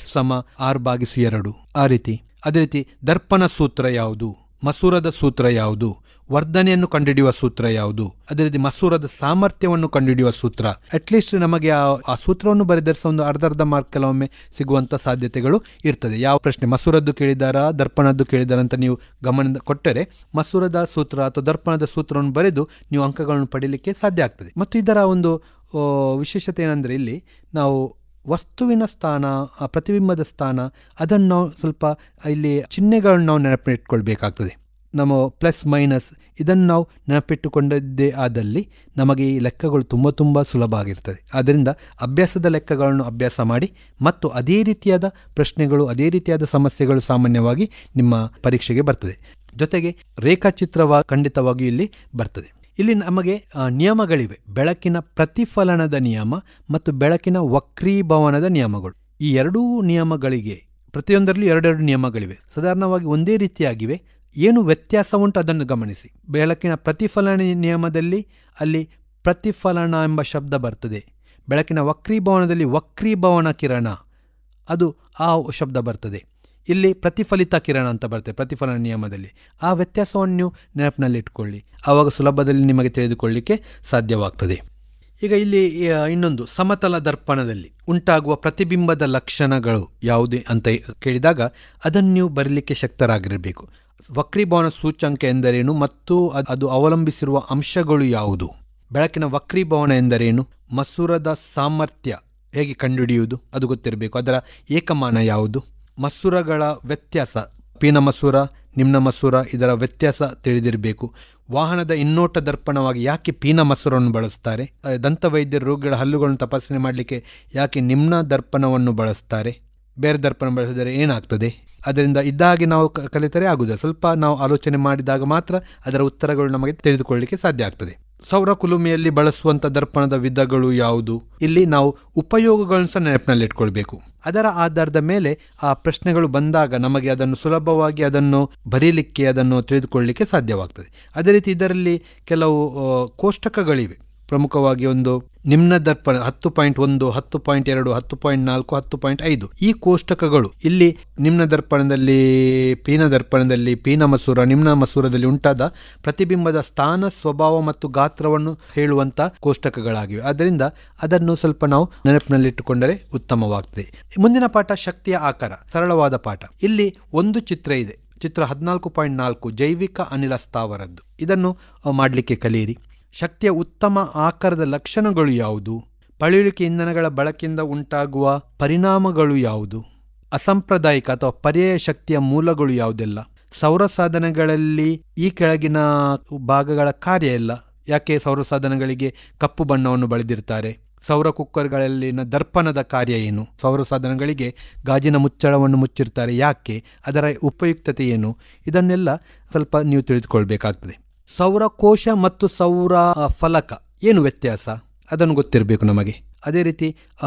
F6/2 ಆ ರೀತಿ. ಅದೇ ರೀತಿ ದರ್ಪಣ ಸೂತ್ರ ಯಾವುದು, ಮಸೂರದ ಸೂತ್ರ ಯಾವುದು, ವರ್ಧನೆಯನ್ನು ಕಂಡುಹಿಡಿಯುವ ಸೂತ್ರ ಯಾವುದು, ಅದೇ ರೀತಿ ಮಸೂರದ ಸಾಮರ್ಥ್ಯವನ್ನು ಕಂಡುಹಿಡಿಯುವ ಸೂತ್ರ. ಅಟ್ಲೀಸ್ಟ್ ನಮಗೆ ಆ ಸೂತ್ರವನ್ನು ಬರೆದರ್ಸ ಒಂದು ಅರ್ಧ ಮಾರ್ಕ್ ಕೆಲವೊಮ್ಮೆ ಸಿಗುವಂಥ ಸಾಧ್ಯತೆಗಳು ಇರ್ತದೆ. ಯಾವ ಪ್ರಶ್ನೆ ಮಸೂರದ್ದು ಕೇಳಿದಾರಾ ದರ್ಪಣದ್ದು ಕೇಳಿದಾರ ಅಂತ ನೀವು ಗಮನ ಕೊಟ್ಟರೆ ಮಸೂರದ ಸೂತ್ರ ಅಥವಾ ದರ್ಪಣದ ಸೂತ್ರವನ್ನು ಬರೆದು ನೀವು ಅಂಕಗಳನ್ನು ಪಡೀಲಿಕ್ಕೆ ಸಾಧ್ಯ ಆಗ್ತದೆ. ಮತ್ತು ಇದರ ಒಂದು ವಿಶೇಷತೆ ಏನಂದರೆ ಇಲ್ಲಿ ನಾವು ವಸ್ತುವಿನ ಸ್ಥಾನ, ಪ್ರತಿಬಿಂಬದ ಸ್ಥಾನ ಅದನ್ನು ನಾವು ಸ್ವಲ್ಪ ಇಲ್ಲಿ ಚಿಹ್ನೆಗಳನ್ನು ನಾವು ನೆನಪಿಟ್ಕೊಳ್ಬೇಕಾಗ್ತದೆ. ನಮ್ಮ ಪ್ಲಸ್ ಮೈನಸ್ ಇದನ್ನು ನಾವು ನೆನಪಿಟ್ಟುಕೊಂಡದ್ದೇ ಆದಲ್ಲಿ ನಮಗೆ ಈ ಲೆಕ್ಕಗಳು ತುಂಬ ಸುಲಭ ಆಗಿರ್ತದೆ. ಆದ್ದರಿಂದ ಅಭ್ಯಾಸದ ಲೆಕ್ಕಗಳನ್ನು ಅಭ್ಯಾಸ ಮಾಡಿ ಮತ್ತು ಅದೇ ರೀತಿಯಾದ ಪ್ರಶ್ನೆಗಳು, ಅದೇ ರೀತಿಯಾದ ಸಮಸ್ಯೆಗಳು ಸಾಮಾನ್ಯವಾಗಿ ನಿಮ್ಮ ಪರೀಕ್ಷೆಗೆ ಬರ್ತದೆ. ಜೊತೆಗೆ ರೇಖಾಚಿತ್ರವಾಗಿ ಖಂಡಿತವಾಗಿಯೂ ಇಲ್ಲಿ ಬರ್ತದೆ. ಇಲ್ಲಿ ನಮಗೆ ನಿಯಮಗಳಿವೆ. ಬೆಳಕಿನ ಪ್ರತಿಫಲನದ ನಿಯಮ ಮತ್ತು ಬೆಳಕಿನ ವಕ್ರೀಭವನದ ನಿಯಮಗಳು. ಈ ಎರಡೂ ನಿಯಮಗಳಿಗೆ ಪ್ರತಿಯೊಂದರಲ್ಲಿ ಎರಡೆರಡು ನಿಯಮಗಳಿವೆ. ಸಾಧಾರಣವಾಗಿ ಒಂದೇ ರೀತಿಯಾಗಿವೆ. ಏನು ವ್ಯತ್ಯಾಸ ಉಂಟು ಅದನ್ನು ಗಮನಿಸಿ. ಬೆಳಕಿನ ಪ್ರತಿಫಲನ ನಿಯಮದಲ್ಲಿ ಅಲ್ಲಿ ಪ್ರತಿಫಲನ ಎಂಬ ಶಬ್ದ ಬರ್ತದೆ. ಬೆಳಕಿನ ವಕ್ರೀಭವನದಲ್ಲಿ ವಕ್ರೀಭವನ ಕಿರಣ ಅದು ಆ ಶಬ್ದ ಬರ್ತದೆ. ಇಲ್ಲಿ ಪ್ರತಿಫಲಿತ ಕಿರಣ ಅಂತ ಬರ್ತದೆ ಪ್ರತಿಫಲನ ನಿಯಮದಲ್ಲಿ. ಆ ವ್ಯತ್ಯಾಸವನ್ನು ನೀವು ನೆನಪಿನಲ್ಲಿಟ್ಕೊಳ್ಳಿ, ಆವಾಗ ಸುಲಭದಲ್ಲಿ ನಿಮಗೆ ತಿಳಿದುಕೊಳ್ಳಲಿಕ್ಕೆ ಸಾಧ್ಯವಾಗ್ತದೆ. ಈಗ ಇಲ್ಲಿ ಇನ್ನೊಂದು ಸಮತಲ ದರ್ಪಣದಲ್ಲಿ ಉಂಟಾಗುವ ಪ್ರತಿಬಿಂಬದ ಲಕ್ಷಣಗಳು ಯಾವುದು ಅಂತ ಕೇಳಿದಾಗ ಅದನ್ನು ನೀವು ಬರೀಲಿಕ್ಕೆ ಶಕ್ತರಾಗಿರಬೇಕು. ವಕ್ರೀಭವನ ಸೂಚ್ಯಂಕ ಎಂದರೇನು ಮತ್ತು ಅದು ಅವಲಂಬಿಸಿರುವ ಅಂಶಗಳು ಯಾವುದು, ಬೆಳಕಿನ ವಕ್ರೀಭವನ ಎಂದರೇನು, ಮಸೂರದ ಸಾಮರ್ಥ್ಯ ಹೇಗೆ ಕಂಡುಹಿಡಿಯುವುದು ಅದು ಗೊತ್ತಿರಬೇಕು, ಅದರ ಏಕಮಾನ ಯಾವುದು, ಮಸೂರಗಳ ವ್ಯತ್ಯಾಸ, ಪೀನ ಮಸೂರ ನಿಮ್ನ ಮಸೂರ ಇದರ ವ್ಯತ್ಯಾಸ ತಿಳಿದಿರಬೇಕು. ವಾಹನದ ಇನ್ನೋಟ ದರ್ಪಣವಾಗಿ ಯಾಕೆ ಪೀನ ಮಸೂರವನ್ನು ಬಳಸ್ತಾರೆ, ದಂತವೈದ್ಯರು ರೋಗಿಗಳ ಹಲ್ಲುಗಳನ್ನು ತಪಾಸಣೆ ಮಾಡಲಿಕ್ಕೆ ಯಾಕೆ ನಿಮ್ನ ದರ್ಪಣವನ್ನು ಬಳಸ್ತಾರೆ, ಬೇರೆ ದರ್ಪಣ ಬಳಸಿದರೆ ಏನಾಗ್ತದೆ. ಅದರಿಂದ ಇದ್ದಾಗಿ ನಾವು ಕಲಿತರೆ ಆಗುವುದಿಲ್ಲ. ಸ್ವಲ್ಪ ನಾವು ಆಲೋಚನೆ ಮಾಡಿದಾಗ ಮಾತ್ರ ಅದರ ಉತ್ತರಗಳು ನಮಗೆ ತಿಳಿದುಕೊಳ್ಳಲಿಕ್ಕೆ ಸಾಧ್ಯ ಆಗ್ತದೆ. ಸೌರ ಕುಲುಮೆಯಲ್ಲಿ ಬಳಸುವಂಥ ದರ್ಪಣದ ವಿಧಗಳು ಯಾವುದು, ಇಲ್ಲಿ ನಾವು ಉಪಯೋಗಗಳನ್ನು ಸಹ ನೆನಪಿನಲ್ಲಿಟ್ಕೊಳ್ಬೇಕು. ಅದರ ಆಧಾರದ ಮೇಲೆ ಆ ಪ್ರಶ್ನೆಗಳು ಬಂದಾಗ ನಮಗೆ ಅದನ್ನು ಸುಲಭವಾಗಿ ಅದನ್ನು ಬರೀಲಿಕ್ಕೆ ಅದನ್ನು ತಿಳಿದುಕೊಳ್ಳಲಿಕ್ಕೆ ಸಾಧ್ಯವಾಗ್ತದೆ. ಅದೇ ರೀತಿ ಇದರಲ್ಲಿ ಕೆಲವು ಕೋಷ್ಟಕಗಳಿವೆ. ಪ್ರಮುಖವಾಗಿ ಒಂದು ನಿಮ್ನ ದರ್ಪಣ 10.1, 10.2, 10.4, 10.5 ಈ ಕೋಷ್ಟಕಗಳು ಇಲ್ಲಿ ನಿಮ್ನ ದರ್ಪಣದಲ್ಲಿ, ಪೀನ ದರ್ಪಣದಲ್ಲಿ, ಪೀನ ಮಸೂರ, ನಿಮ್ನ ಮಸೂರದಲ್ಲಿ ಉಂಟಾದ ಪ್ರತಿಬಿಂಬದ ಸ್ಥಾನ, ಸ್ವಭಾವ ಮತ್ತು ಗಾತ್ರವನ್ನು ಹೇಳುವಂಥ ಕೋಷ್ಟಕಗಳಾಗಿವೆ. ಆದ್ದರಿಂದ ಅದನ್ನು ಸ್ವಲ್ಪ ನಾವು ನೆನಪಿನಲ್ಲಿಟ್ಟುಕೊಂಡರೆ ಉತ್ತಮವಾಗ್ತದೆ. ಮುಂದಿನ ಪಾಠ ಶಕ್ತಿಯ ಆಕಾರ, ಸರಳವಾದ ಪಾಠ. ಇಲ್ಲಿ ಒಂದು ಚಿತ್ರ ಇದೆ, ಚಿತ್ರ 14.4 ಜೈವಿಕ ಅನಿಲ ಸ್ಥಾವರದ್ದು. ಇದನ್ನು ಮಾಡಲಿಕ್ಕೆ ಕಲಿಯಿರಿ. ಶಕ್ತಿಯ ಉತ್ತಮ ಆಕಾರದ ಲಕ್ಷಣಗಳು ಯಾವುದು, ಪಳೆಯುಳಿಕೆ ಇಂಧನಗಳ ಬಳಕೆಯಿಂದ ಉಂಟಾಗುವ ಪರಿಣಾಮಗಳು ಯಾವುದು, ಅಸಾಂಪ್ರದಾಯಿಕ ಅಥವಾ ಪರ್ಯಾಯ ಶಕ್ತಿಯ ಮೂಲಗಳು ಯಾವುದೆಲ್ಲ, ಸೌರ ಸಾಧನಗಳಲ್ಲಿ ಈ ಕೆಳಗಿನ ಭಾಗಗಳ ಕಾರ್ಯ ಇಲ್ಲ, ಯಾಕೆ ಸೌರ ಸಾಧನಗಳಿಗೆ ಕಪ್ಪು ಬಣ್ಣವನ್ನು ಬಳಿದಿರ್ತಾರೆ, ಸೌರ ಕುಕ್ಕರ್ಗಳಲ್ಲಿನ ದರ್ಪಣದ ಕಾರ್ಯ ಏನು, ಸೌರ ಸಾಧನಗಳಿಗೆ ಗಾಜಿನ ಮುಚ್ಚಳವನ್ನು ಮುಚ್ಚಿರ್ತಾರೆ ಯಾಕೆ, ಅದರ ಉಪಯುಕ್ತತೆ ಏನು, ಇದನ್ನೆಲ್ಲ ಸ್ವಲ್ಪ ನೀವು ತಿಳಿದುಕೊಳ್ಬೇಕಾಗ್ತದೆ. ಸೌರಕೋಶ ಮತ್ತು ಸೌರ ಫಲಕ ಏನು ವ್ಯತ್ಯಾಸ ಅದನ್ನು ಗೊತ್ತಿರಬೇಕು ನಮಗೆ. ಅದೇ ರೀತಿ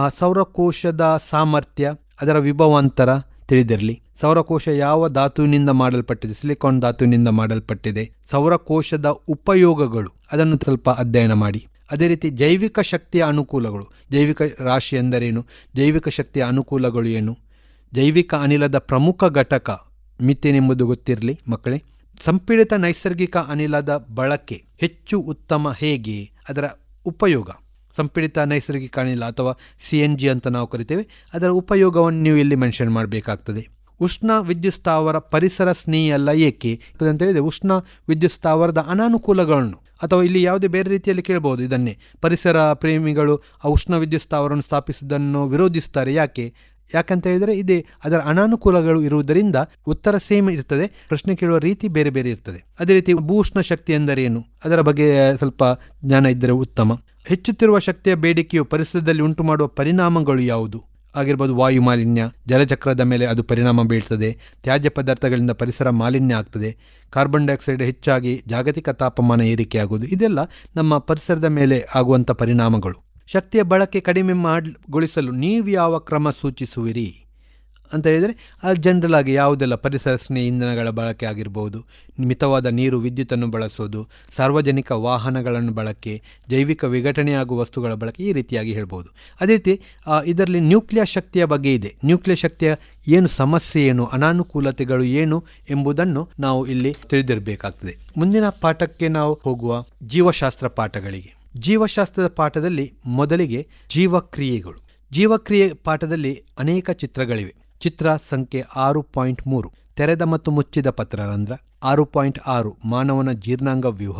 ಸೌರಕೋಶದ ಸಾಮರ್ಥ್ಯ, ಅದರ ವಿಭವಾಂತರ ತಿಳಿದಿರಲಿ. ಸೌರಕೋಶ ಯಾವ ಧಾತುವಿನಿಂದ ಮಾಡಲ್ಪಟ್ಟಿದೆ, ಸಿಲಿಕಾನ್ ಧಾತುವಿನಿಂದ ಮಾಡಲ್ಪಟ್ಟಿದೆ. ಸೌರಕೋಶದ ಉಪಯೋಗಗಳು ಅದನ್ನು ಸ್ವಲ್ಪ ಅಧ್ಯಯನ ಮಾಡಿ. ಅದೇ ರೀತಿ ಜೈವಿಕ ಶಕ್ತಿಯ ಅನುಕೂಲಗಳು, ಜೈವಿಕ ರಾಶಿ ಎಂದರೇನು, ಜೈವಿಕ ಶಕ್ತಿಯ ಅನುಕೂಲಗಳು ಏನು, ಜೈವಿಕ ಅನಿಲದ ಪ್ರಮುಖ ಘಟಕ ಮಿಥೇನ್ ಎಂಬುದು ಗೊತ್ತಿರಲಿ ಮಕ್ಕಳೇ. ಸಂಪೀಡಿತ ನೈಸರ್ಗಿಕ ಅನಿಲದ ಬಳಕೆ ಹೆಚ್ಚು ಉತ್ತಮ ಹೇಗೆ, ಅದರ ಉಪಯೋಗ, ಸಂಪೀಡಿತ ನೈಸರ್ಗಿಕ ಅನಿಲ ಅಥವಾ CNG ಅಂತ ನಾವು ಕರಿತೇವೆ, ಅದರ ಉಪಯೋಗವನ್ನು ನೀವು ಇಲ್ಲಿ ಮೆನ್ಷನ್ ಮಾಡಬೇಕಾಗ್ತದೆ. ಉಷ್ಣ ವಿದ್ಯುತ್ ಸ್ಥಾವರ ಪರಿಸರ ಸ್ನೇಹಿಯಲ್ಲ ಏಕೆ ಅಂತ ಹೇಳಿದ್ರೆ ಉಷ್ಣ ವಿದ್ಯುತ್ ಸ್ಥಾವರದ ಅನಾನುಕೂಲಗಳನ್ನು ಅಥವಾ ಇಲ್ಲಿ ಯಾವುದೇ ಬೇರೆ ರೀತಿಯಲ್ಲಿ ಕೇಳಬಹುದು. ಇದನ್ನೇ ಪರಿಸರ ಪ್ರೇಮಿಗಳು ಆ ಉಷ್ಣ ವಿದ್ಯುತ್ ಸ್ಥಾವರವನ್ನು ಸ್ಥಾಪಿಸುವುದನ್ನು ವಿರೋಧಿಸುತ್ತಾರೆ. ಯಾಕಂತ ಹೇಳಿದರೆ ಇದೇ ಅದರ ಅನಾನುಕೂಲಗಳು ಇರುವುದರಿಂದ ಉತ್ತರ ಸೇಮ್ ಇರ್ತದೆ, ಪ್ರಶ್ನೆ ಕೇಳುವ ರೀತಿ ಬೇರೆ ಬೇರೆ ಇರ್ತದೆ. ಅದೇ ರೀತಿ ಭೂ ಉಷ್ಣ ಶಕ್ತಿ ಎಂದರೇನು, ಅದರ ಬಗ್ಗೆ ಸ್ವಲ್ಪ ಜ್ಞಾನ ಇದ್ದರೆ ಉತ್ತಮ. ಹೆಚ್ಚುತ್ತಿರುವ ಶಕ್ತಿಯ ಬೇಡಿಕೆಯು ಪರಿಸರದಲ್ಲಿ ಉಂಟು ಮಾಡುವ ಪರಿಣಾಮಗಳು ಯಾವುದು ಆಗಿರ್ಬೋದು. ವಾಯು ಮಾಲಿನ್ಯ, ಜಲಚಕ್ರದ ಮೇಲೆ ಅದು ಪರಿಣಾಮ ಬೀಳ್ತದೆ, ತ್ಯಾಜ್ಯ ಪದಾರ್ಥಗಳಿಂದ ಪರಿಸರ ಮಾಲಿನ್ಯ ಆಗ್ತದೆ, ಕಾರ್ಬನ್ ಡೈಆಕ್ಸೈಡ್ ಹೆಚ್ಚಾಗಿ ಜಾಗತಿಕ ತಾಪಮಾನ ಏರಿಕೆಯಾಗುವುದು, ಇದೆಲ್ಲ ನಮ್ಮ ಪರಿಸರದ ಮೇಲೆ ಆಗುವಂಥ ಪರಿಣಾಮಗಳು. ಶಕ್ತಿಯ ಬಳಕೆ ಕಡಿಮೆ ಗೊಳಿಸಲು ನೀವು ಯಾವ ಕ್ರಮ ಸೂಚಿಸುವಿರಿ ಅಂತ ಹೇಳಿದರೆ ಜನರಲ್ ಆಗಿ ಯಾವುದೆಲ್ಲ ಪರಿಸರ ಸ್ನೇಹಿ ಇಂಧನಗಳ ಬಳಕೆ ಆಗಿರ್ಬೋದು, ಮಿತವಾದ ನೀರು ವಿದ್ಯುತ್ತನ್ನು ಬಳಸೋದು, ಸಾರ್ವಜನಿಕ ವಾಹನಗಳನ್ನು ಬಳಕೆ, ಜೈವಿಕ ವಿಘಟನೆಯಾಗುವ ವಸ್ತುಗಳ ಬಳಕೆ, ಈ ರೀತಿಯಾಗಿ ಹೇಳ್ಬೋದು. ಅದೇ ರೀತಿ ಇದರಲ್ಲಿ ನ್ಯೂಕ್ಲಿಯರ್ ಶಕ್ತಿಯ ಬಗ್ಗೆ ಇದೆ. ನ್ಯೂಕ್ಲಿಯರ್ ಶಕ್ತಿಯ ಏನು ಸಮಸ್ಯೆ ಏನು, ಅನಾನುಕೂಲತೆಗಳು ಏನು ಎಂಬುದನ್ನು ನಾವು ಇಲ್ಲಿ ತಿಳಿದಿರಬೇಕಾಗ್ತದೆ. ಮುಂದಿನ ಪಾಠಕ್ಕೆ ನಾವು ಹೋಗುವ ಜೀವಶಾಸ್ತ್ರ ಪಾಠಗಳಿಗೆ. ಜೀವಶಾಸ್ತ್ರದ ಪಾಠದಲ್ಲಿ ಮೊದಲಿಗೆ ಜೀವಕ್ರಿಯೆಗಳು. ಜೀವಕ್ರಿಯೆ ಪಾಠದಲ್ಲಿ ಅನೇಕ ಚಿತ್ರಗಳಿವೆ. ಚಿತ್ರ ಸಂಖ್ಯೆ 6.3 ತೆರೆದ ಮತ್ತು ಮುಚ್ಚಿದ ಪತ್ರರಂಧ್ರ, 6.6 ಮಾನವನ ಜೀರ್ಣಾಂಗ ವ್ಯೂಹ,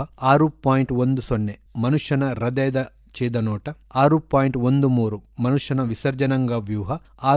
6.10 ಮನುಷ್ಯನ ಹೃದಯದ ಛೇದನೋಟ, 6.13 ಮನುಷ್ಯನ ವಿಸರ್ಜನಾಂಗ ವ್ಯೂಹ,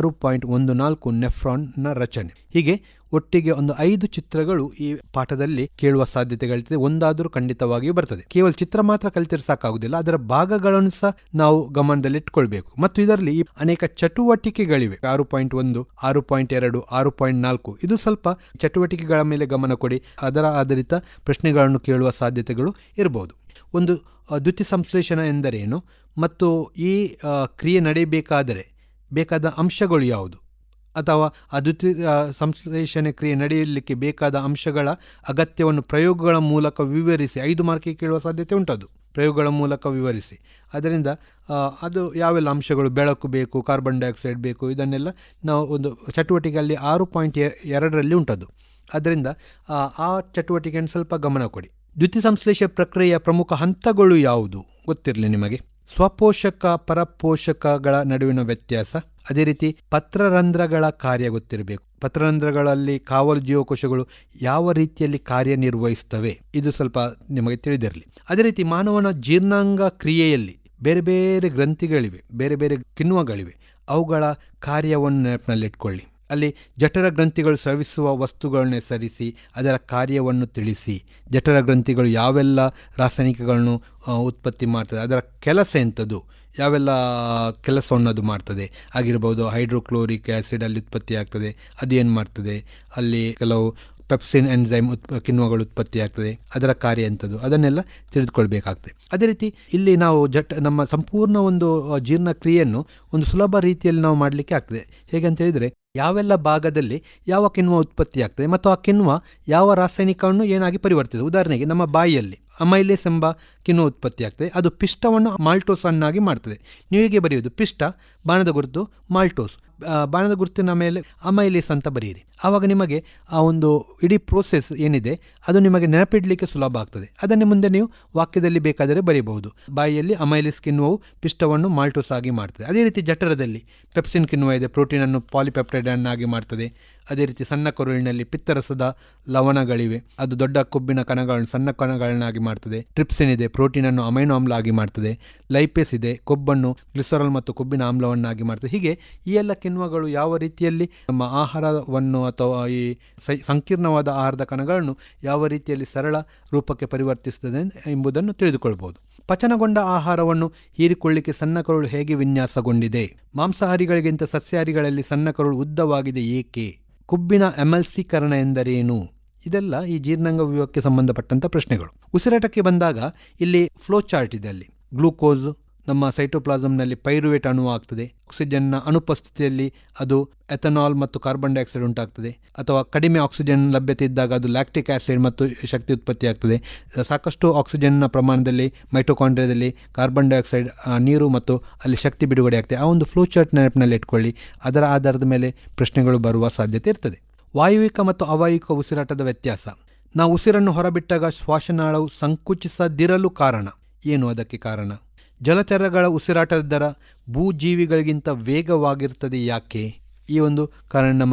6.14 ನೆಫ್ರಾನ್ನ ರಚನೆ. ಹೀಗೆ ಒಟ್ಟಿಗೆ ಒಂದು 5 ಚಿತ್ರಗಳು ಈ ಪಾಠದಲ್ಲಿ ಕೇಳುವ ಸಾಧ್ಯತೆಗಳಿರ್ತದೆ. ಒಂದಾದರೂ ಖಂಡಿತವಾಗಿಯೂ ಬರ್ತದೆ. ಕೇವಲ ಚಿತ್ರ ಮಾತ್ರ ಕಲಿತರೆ ಸಾಕಾಗುವುದಿಲ್ಲ, ಅದರ ಭಾಗಗಳನ್ನು ಸಹ ನಾವು ಗಮನದಲ್ಲಿಟ್ಕೊಳ್ಬೇಕು. ಮತ್ತು ಇದರಲ್ಲಿ ಅನೇಕ ಚಟುವಟಿಕೆಗಳಿವೆ. 6.1, 6.2, 6.4 ಇದು ಸ್ವಲ್ಪ ಚಟುವಟಿಕೆಗಳ ಮೇಲೆ ಗಮನ ಕೊಡಿ. ಅದರ ಆಧಾರಿತ ಪ್ರಶ್ನೆಗಳನ್ನು ಕೇಳುವ ಸಾಧ್ಯತೆಗಳು ಇರಬಹುದು. ಒಂದು ದ್ಯುತಿ ಸಂಶ್ಲೇಷಣ ಎಂದರೇನು ಮತ್ತು ಈ ಕ್ರಿಯೆ ನಡೆಯಬೇಕಾದರೆ ಬೇಕಾದ ಅಂಶಗಳು ಯಾವುದು, ಅಥವಾ ಆ ದ್ಯುತಿ ಸಂಶ್ಲೇಷಣೆ ಕ್ರಿಯೆ ನಡೆಯಲಿಕ್ಕೆ ಬೇಕಾದ ಅಂಶಗಳ ಅಗತ್ಯವನ್ನು ಪ್ರಯೋಗಗಳ ಮೂಲಕ ವಿವರಿಸಿ. 5 ಮಾರ್ಕಿಗೆ ಕೇಳುವ ಸಾಧ್ಯತೆ ಉಂಟದು. ಪ್ರಯೋಗಗಳ ಮೂಲಕ ವಿವರಿಸಿ. ಅದರಿಂದ ಅದು ಯಾವೆಲ್ಲ ಅಂಶಗಳು, ಬೆಳಕು ಬೇಕು, ಕಾರ್ಬನ್ ಡೈಆಕ್ಸೈಡ್ ಬೇಕು, ಇದನ್ನೆಲ್ಲ ನಾವು ಒಂದು ಚಟುವಟಿಕೆಯಲ್ಲಿ 6.2ರಲ್ಲಿ ಉಂಟದು. ಅದರಿಂದ ಆ ಚಟುವಟಿಕೆಯನ್ನು ಸ್ವಲ್ಪ ಗಮನ ಕೊಡಿ. ದ್ಯುತಿ ಸಂಶ್ಲೇಷಣೆ ಪ್ರಕ್ರಿಯೆಯ ಪ್ರಮುಖ ಹಂತಗಳು ಯಾವುದು ಗೊತ್ತಿರಲಿ ನಿಮಗೆ. ಸ್ವಪೋಷಕ ಪರಪೋಷಕಗಳ ನಡುವಿನ ವ್ಯತ್ಯಾಸ, ಅದೇ ರೀತಿ ಪತ್ರರಂಧ್ರಗಳ ಕಾರ್ಯ ಗೊತ್ತಿರಬೇಕು. ಪತ್ರರಂಧ್ರಗಳಲ್ಲಿ ಕಾವಲು ಜೀವಕೋಶಗಳು ಯಾವ ರೀತಿಯಲ್ಲಿ ಕಾರ್ಯನಿರ್ವಹಿಸ್ತವೆ ಇದು ಸ್ವಲ್ಪ ನಿಮಗೆ ತಿಳಿದಿರಲಿ. ಅದೇ ರೀತಿ ಮಾನವನ ಜೀರ್ಣಾಂಗ ಕ್ರಿಯೆಯಲ್ಲಿ ಬೇರೆ ಬೇರೆ ಗ್ರಂಥಿಗಳಿವೆ, ಬೇರೆ ಬೇರೆ ಕಿಣ್ವಗಳಿವೆ. ಅವುಗಳ ಕಾರ್ಯವನ್ನು ನೆನಪಿನಲ್ಲಿಟ್ಕೊಳ್ಳಿ. ಅಲ್ಲಿ ಜಠರ ಗ್ರಂಥಿಗಳು ಸ್ರವಿಸುವ ವಸ್ತುಗಳನ್ನು ಹೆಸರಿಸಿ ಅದರ ಕಾರ್ಯವನ್ನು ತಿಳಿಸಿ. ಜಠರ ಗ್ರಂಥಿಗಳು ಯಾವೆಲ್ಲ ರಾಸಾಯನಿಕಗಳನ್ನು ಉತ್ಪತ್ತಿ ಮಾಡ್ತದೆ, ಅದರ ಕೆಲಸ ಎಂಥದ್ದು, ಯಾವೆಲ್ಲ ಕೆಲಸವನ್ನು ಅದು ಮಾಡ್ತದೆ ಆಗಿರ್ಬೋದು. ಹೈಡ್ರೋಕ್ಲೋರಿಕ್ ಆ್ಯಸಿಡ್ ಅಲ್ಲಿ ಉತ್ಪತ್ತಿ ಆಗ್ತದೆ, ಅದು ಏನು ಮಾಡ್ತದೆ, ಅಲ್ಲಿ ಕೆಲವು ಪೆಪ್ಸಿನ್ ಎನ್ಸೈಮ್ ಕಿಣ್ವಗಳು ಉತ್ಪತ್ತಿ ಆಗ್ತದೆ, ಅದರ ಕಾರ್ಯ ಎಂಥದ್ದು, ಅದನ್ನೆಲ್ಲ ತಿಳಿದುಕೊಳ್ಬೇಕಾಗ್ತದೆ. ಅದೇ ರೀತಿ ಇಲ್ಲಿ ನಾವು ನಮ್ಮ ಸಂಪೂರ್ಣ ಒಂದು ಜೀರ್ಣಕ್ರಿಯೆಯನ್ನು ಒಂದು ಸುಲಭ ರೀತಿಯಲ್ಲಿ ನಾವು ಮಾಡಲಿಕ್ಕೆ ಆಗ್ತದೆ. ಹೇಗಂತ ಹೇಳಿದರೆ ಯಾವೆಲ್ಲ ಭಾಗದಲ್ಲಿ ಯಾವ ಕಿಣ್ವ ಉತ್ಪತ್ತಿ ಆಗ್ತದೆ ಮತ್ತು ಆ ಕಿಣ್ವ ಯಾವ ರಾಸಾಯನಿಕವನ್ನು ಏನಾಗಿ ಪರಿವರ್ತಿದೆ. ಉದಾಹರಣೆಗೆ ನಮ್ಮ ಬಾಯಿಯಲ್ಲಿ ಅಮೈಲೇಸ್ ಎಂಬ ಕಿಣ್ವ ಉತ್ಪತ್ತಿ ಆಗ್ತದೆ, ಅದು ಪಿಷ್ಟವನ್ನು ಮಾಲ್ಟೋಸ್ ಅನ್ನಾಗಿ ಮಾಡ್ತದೆ. ನೀವು ಹೀಗೆ ಬರೆಯುವುದು, ಪಿಷ್ಟ ಬಾಣದ ಗುರುತು ಮಾಲ್ಟೋಸ್, ಬಾಣದ ಗುರುತಿನ ಮೇಲೆ ಅಮೈಲೇಸ್ ಅಂತ ಬರೆಯಿರಿ. ಆವಾಗ ನಿಮಗೆ ಆ ಒಂದು ಇಡೀ ಪ್ರೋಸೆಸ್ ಏನಿದೆ ಅದು ನಿಮಗೆ ನೆನಪಿಡಲಿಕ್ಕೆ ಸುಲಭ ಆಗ್ತದೆ. ಅದನ್ನೇ ಮುಂದೆ ನೀವು ವಾಕ್ಯದಲ್ಲಿ ಬೇಕಾದರೆ ಬರೀಬಹುದು. ಬಾಯಿಯಲ್ಲಿ ಅಮೈಲೇಸ್ ಕಿಣ್ವವು ಪಿಷ್ಟವನ್ನು ಮಾಲ್ಟೋಸ್ ಆಗಿ ಮಾಡ್ತದೆ. ಅದೇ ರೀತಿ ಜಠರದಲ್ಲಿ ಪೆಪ್ಸಿನ್ ಕಿಣ್ವ ಇದೆ, ಪ್ರೋಟೀನನ್ನು ಪಾಲಿಪೆಪ್ಟೈಡ್ ಅನ್ನಾಗಿ ಮಾಡ್ತದೆ. ಅದೇ ರೀತಿ ಸಣ್ಣ ಕರುಳಿನಲ್ಲಿ ಪಿತ್ತರಸದ ಲವಣಗಳಿವೆ, ಅದು ದೊಡ್ಡ ಕೊಬ್ಬಿನ ಕಣಗಳನ್ನು ಸಣ್ಣ ಕಣಗಳನ್ನಾಗಿ ಮಾಡ್ತದೆ. ಟ್ರಿಪ್ಸಿನ್ ಇದೆ, ಪ್ರೋಟೀನನ್ನು ಅಮೈನೋ ಆಮ್ಲ ಆಗಿ ಮಾಡ್ತದೆ. ಲೈಪೇಸ್ ಇದೆ, ಕೊಬ್ಬನ್ನು ಗ್ಲಿಸರಾಲ್ ಮತ್ತು ಕೊಬ್ಬಿನ ಆಮ್ಲವನ್ನಾಗಿ ಮಾಡ್ತದೆ. ಹೀಗೆ ಈ ಎಲ್ಲ ಕಿಣ್ವಗಳು ಯಾವ ರೀತಿಯಲ್ಲಿ ನಮ್ಮ ಆಹಾರವನ್ನು ಅಥವಾ ಈ ಸಂಕೀರ್ಣವಾದ ಆಹಾರದ ಕಣಗಳನ್ನು ಯಾವ ರೀತಿಯಲ್ಲಿ ಸರಳ ರೂಪಕ್ಕೆ ಪರಿವರ್ತಿಸುತ್ತದೆ ಎಂಬುದನ್ನು ತಿಳಿದುಕೊಳ್ಬಹುದು. ಪಚನಗೊಂಡ ಆಹಾರವನ್ನು ಹೀರಿಕೊಳ್ಳಿಕ್ಕೆ ಸಣ್ಣ ಕರುಳು ಹೇಗೆ ವಿನ್ಯಾಸಗೊಂಡಿದೆ? ಮಾಂಸಾಹಾರಿಗಳಿಗಿಂತ ಸಸ್ಯಾಹಾರಿಗಳಲ್ಲಿ ಸಣ್ಣ ಕರುಳು ಉದ್ದವಾಗಿದೆ ಏಕೆ? ಕೊಬ್ಬಿನ ಎಮಲ್ಸೀಕರಣ ಎಂದರೇನು? ಇದೆಲ್ಲ ಈ ಜೀರ್ಣಾಂಗ ವ್ಯೂಹಕ್ಕೆ ಸಂಬಂಧಪಟ್ಟಂಥ ಪ್ರಶ್ನೆಗಳು. ಉಸಿರಾಟಕ್ಕೆ ಬಂದಾಗ ಇಲ್ಲಿ ಫ್ಲೋ ಚಾರ್ಟ್ ಇದೆ. ಅಲ್ಲಿ ಗ್ಲೂಕೋಸ್ ನಮ್ಮ ಸೈಟೋಪ್ಲಾಸಮ್ನಲ್ಲಿ ಪೈರುವೇಟ್ ಅಣುವು ಆಗ್ತದೆ. ಆಕ್ಸಿಜನ್ನ ಅನುಪಸ್ಥಿತಿಯಲ್ಲಿ ಅದು ಎಥನಾಲ್ ಮತ್ತು ಕಾರ್ಬನ್ ಡೈಆಕ್ಸೈಡ್ ಉಂಟಾಗ್ತದೆ. ಅಥವಾ ಕಡಿಮೆ ಆಕ್ಸಿಜನ್ ಲಭ್ಯತೆ ಇದ್ದಾಗ ಅದು ಲ್ಯಾಕ್ಟಿಕ್ ಆಸಿಡ್ ಮತ್ತು ಶಕ್ತಿ ಉತ್ಪತ್ತಿ ಆಗ್ತದೆ. ಸಾಕಷ್ಟು ಆಕ್ಸಿಜನ್ನ ಪ್ರಮಾಣದಲ್ಲಿ ಮೈಟೋಕಾಂಡ್ರಿಯಾದಲ್ಲಿ ಕಾರ್ಬನ್ ಡೈಆಕ್ಸೈಡ್, ನೀರು ಮತ್ತು ಅಲ್ಲಿ ಶಕ್ತಿ ಬಿಡುಗಡೆ ಆಗ್ತದೆ. ಆ ಒಂದು ಫ್ಲೋ ಚಾರ್ಟ್ ನೆನಪಿನಲ್ಲಿ ಇಟ್ಕೊಳ್ಳಿ. ಅದರ ಆಧಾರದ ಮೇಲೆ ಪ್ರಶ್ನೆಗಳು ಬರುವ ಸಾಧ್ಯತೆ ಇರ್ತದೆ. ವಾಯುವಿಕ ಮತ್ತು ಅವಾಯುವಿಕ ಉಸಿರಾಟದ ವ್ಯತ್ಯಾಸ. ನಾವು ಉಸಿರನ್ನು ಹೊರಬಿಟ್ಟಾಗ ಶ್ವಾಸನಾಳವು ಸಂಕುಚಿಸದಿರಲು ಕಾರಣ ಏನು? ಅದಕ್ಕೆ ಕಾರಣ ಜಲಚರಗಳ ಉಸಿರಾಟದ ದರ ಭೂಜೀವಿಗಳಿಗಿಂತ ವೇಗವಾಗಿರ್ತದೆ. ಯಾಕೆ? ಈ ಒಂದು ಕಾರಣ ನಮಗೆ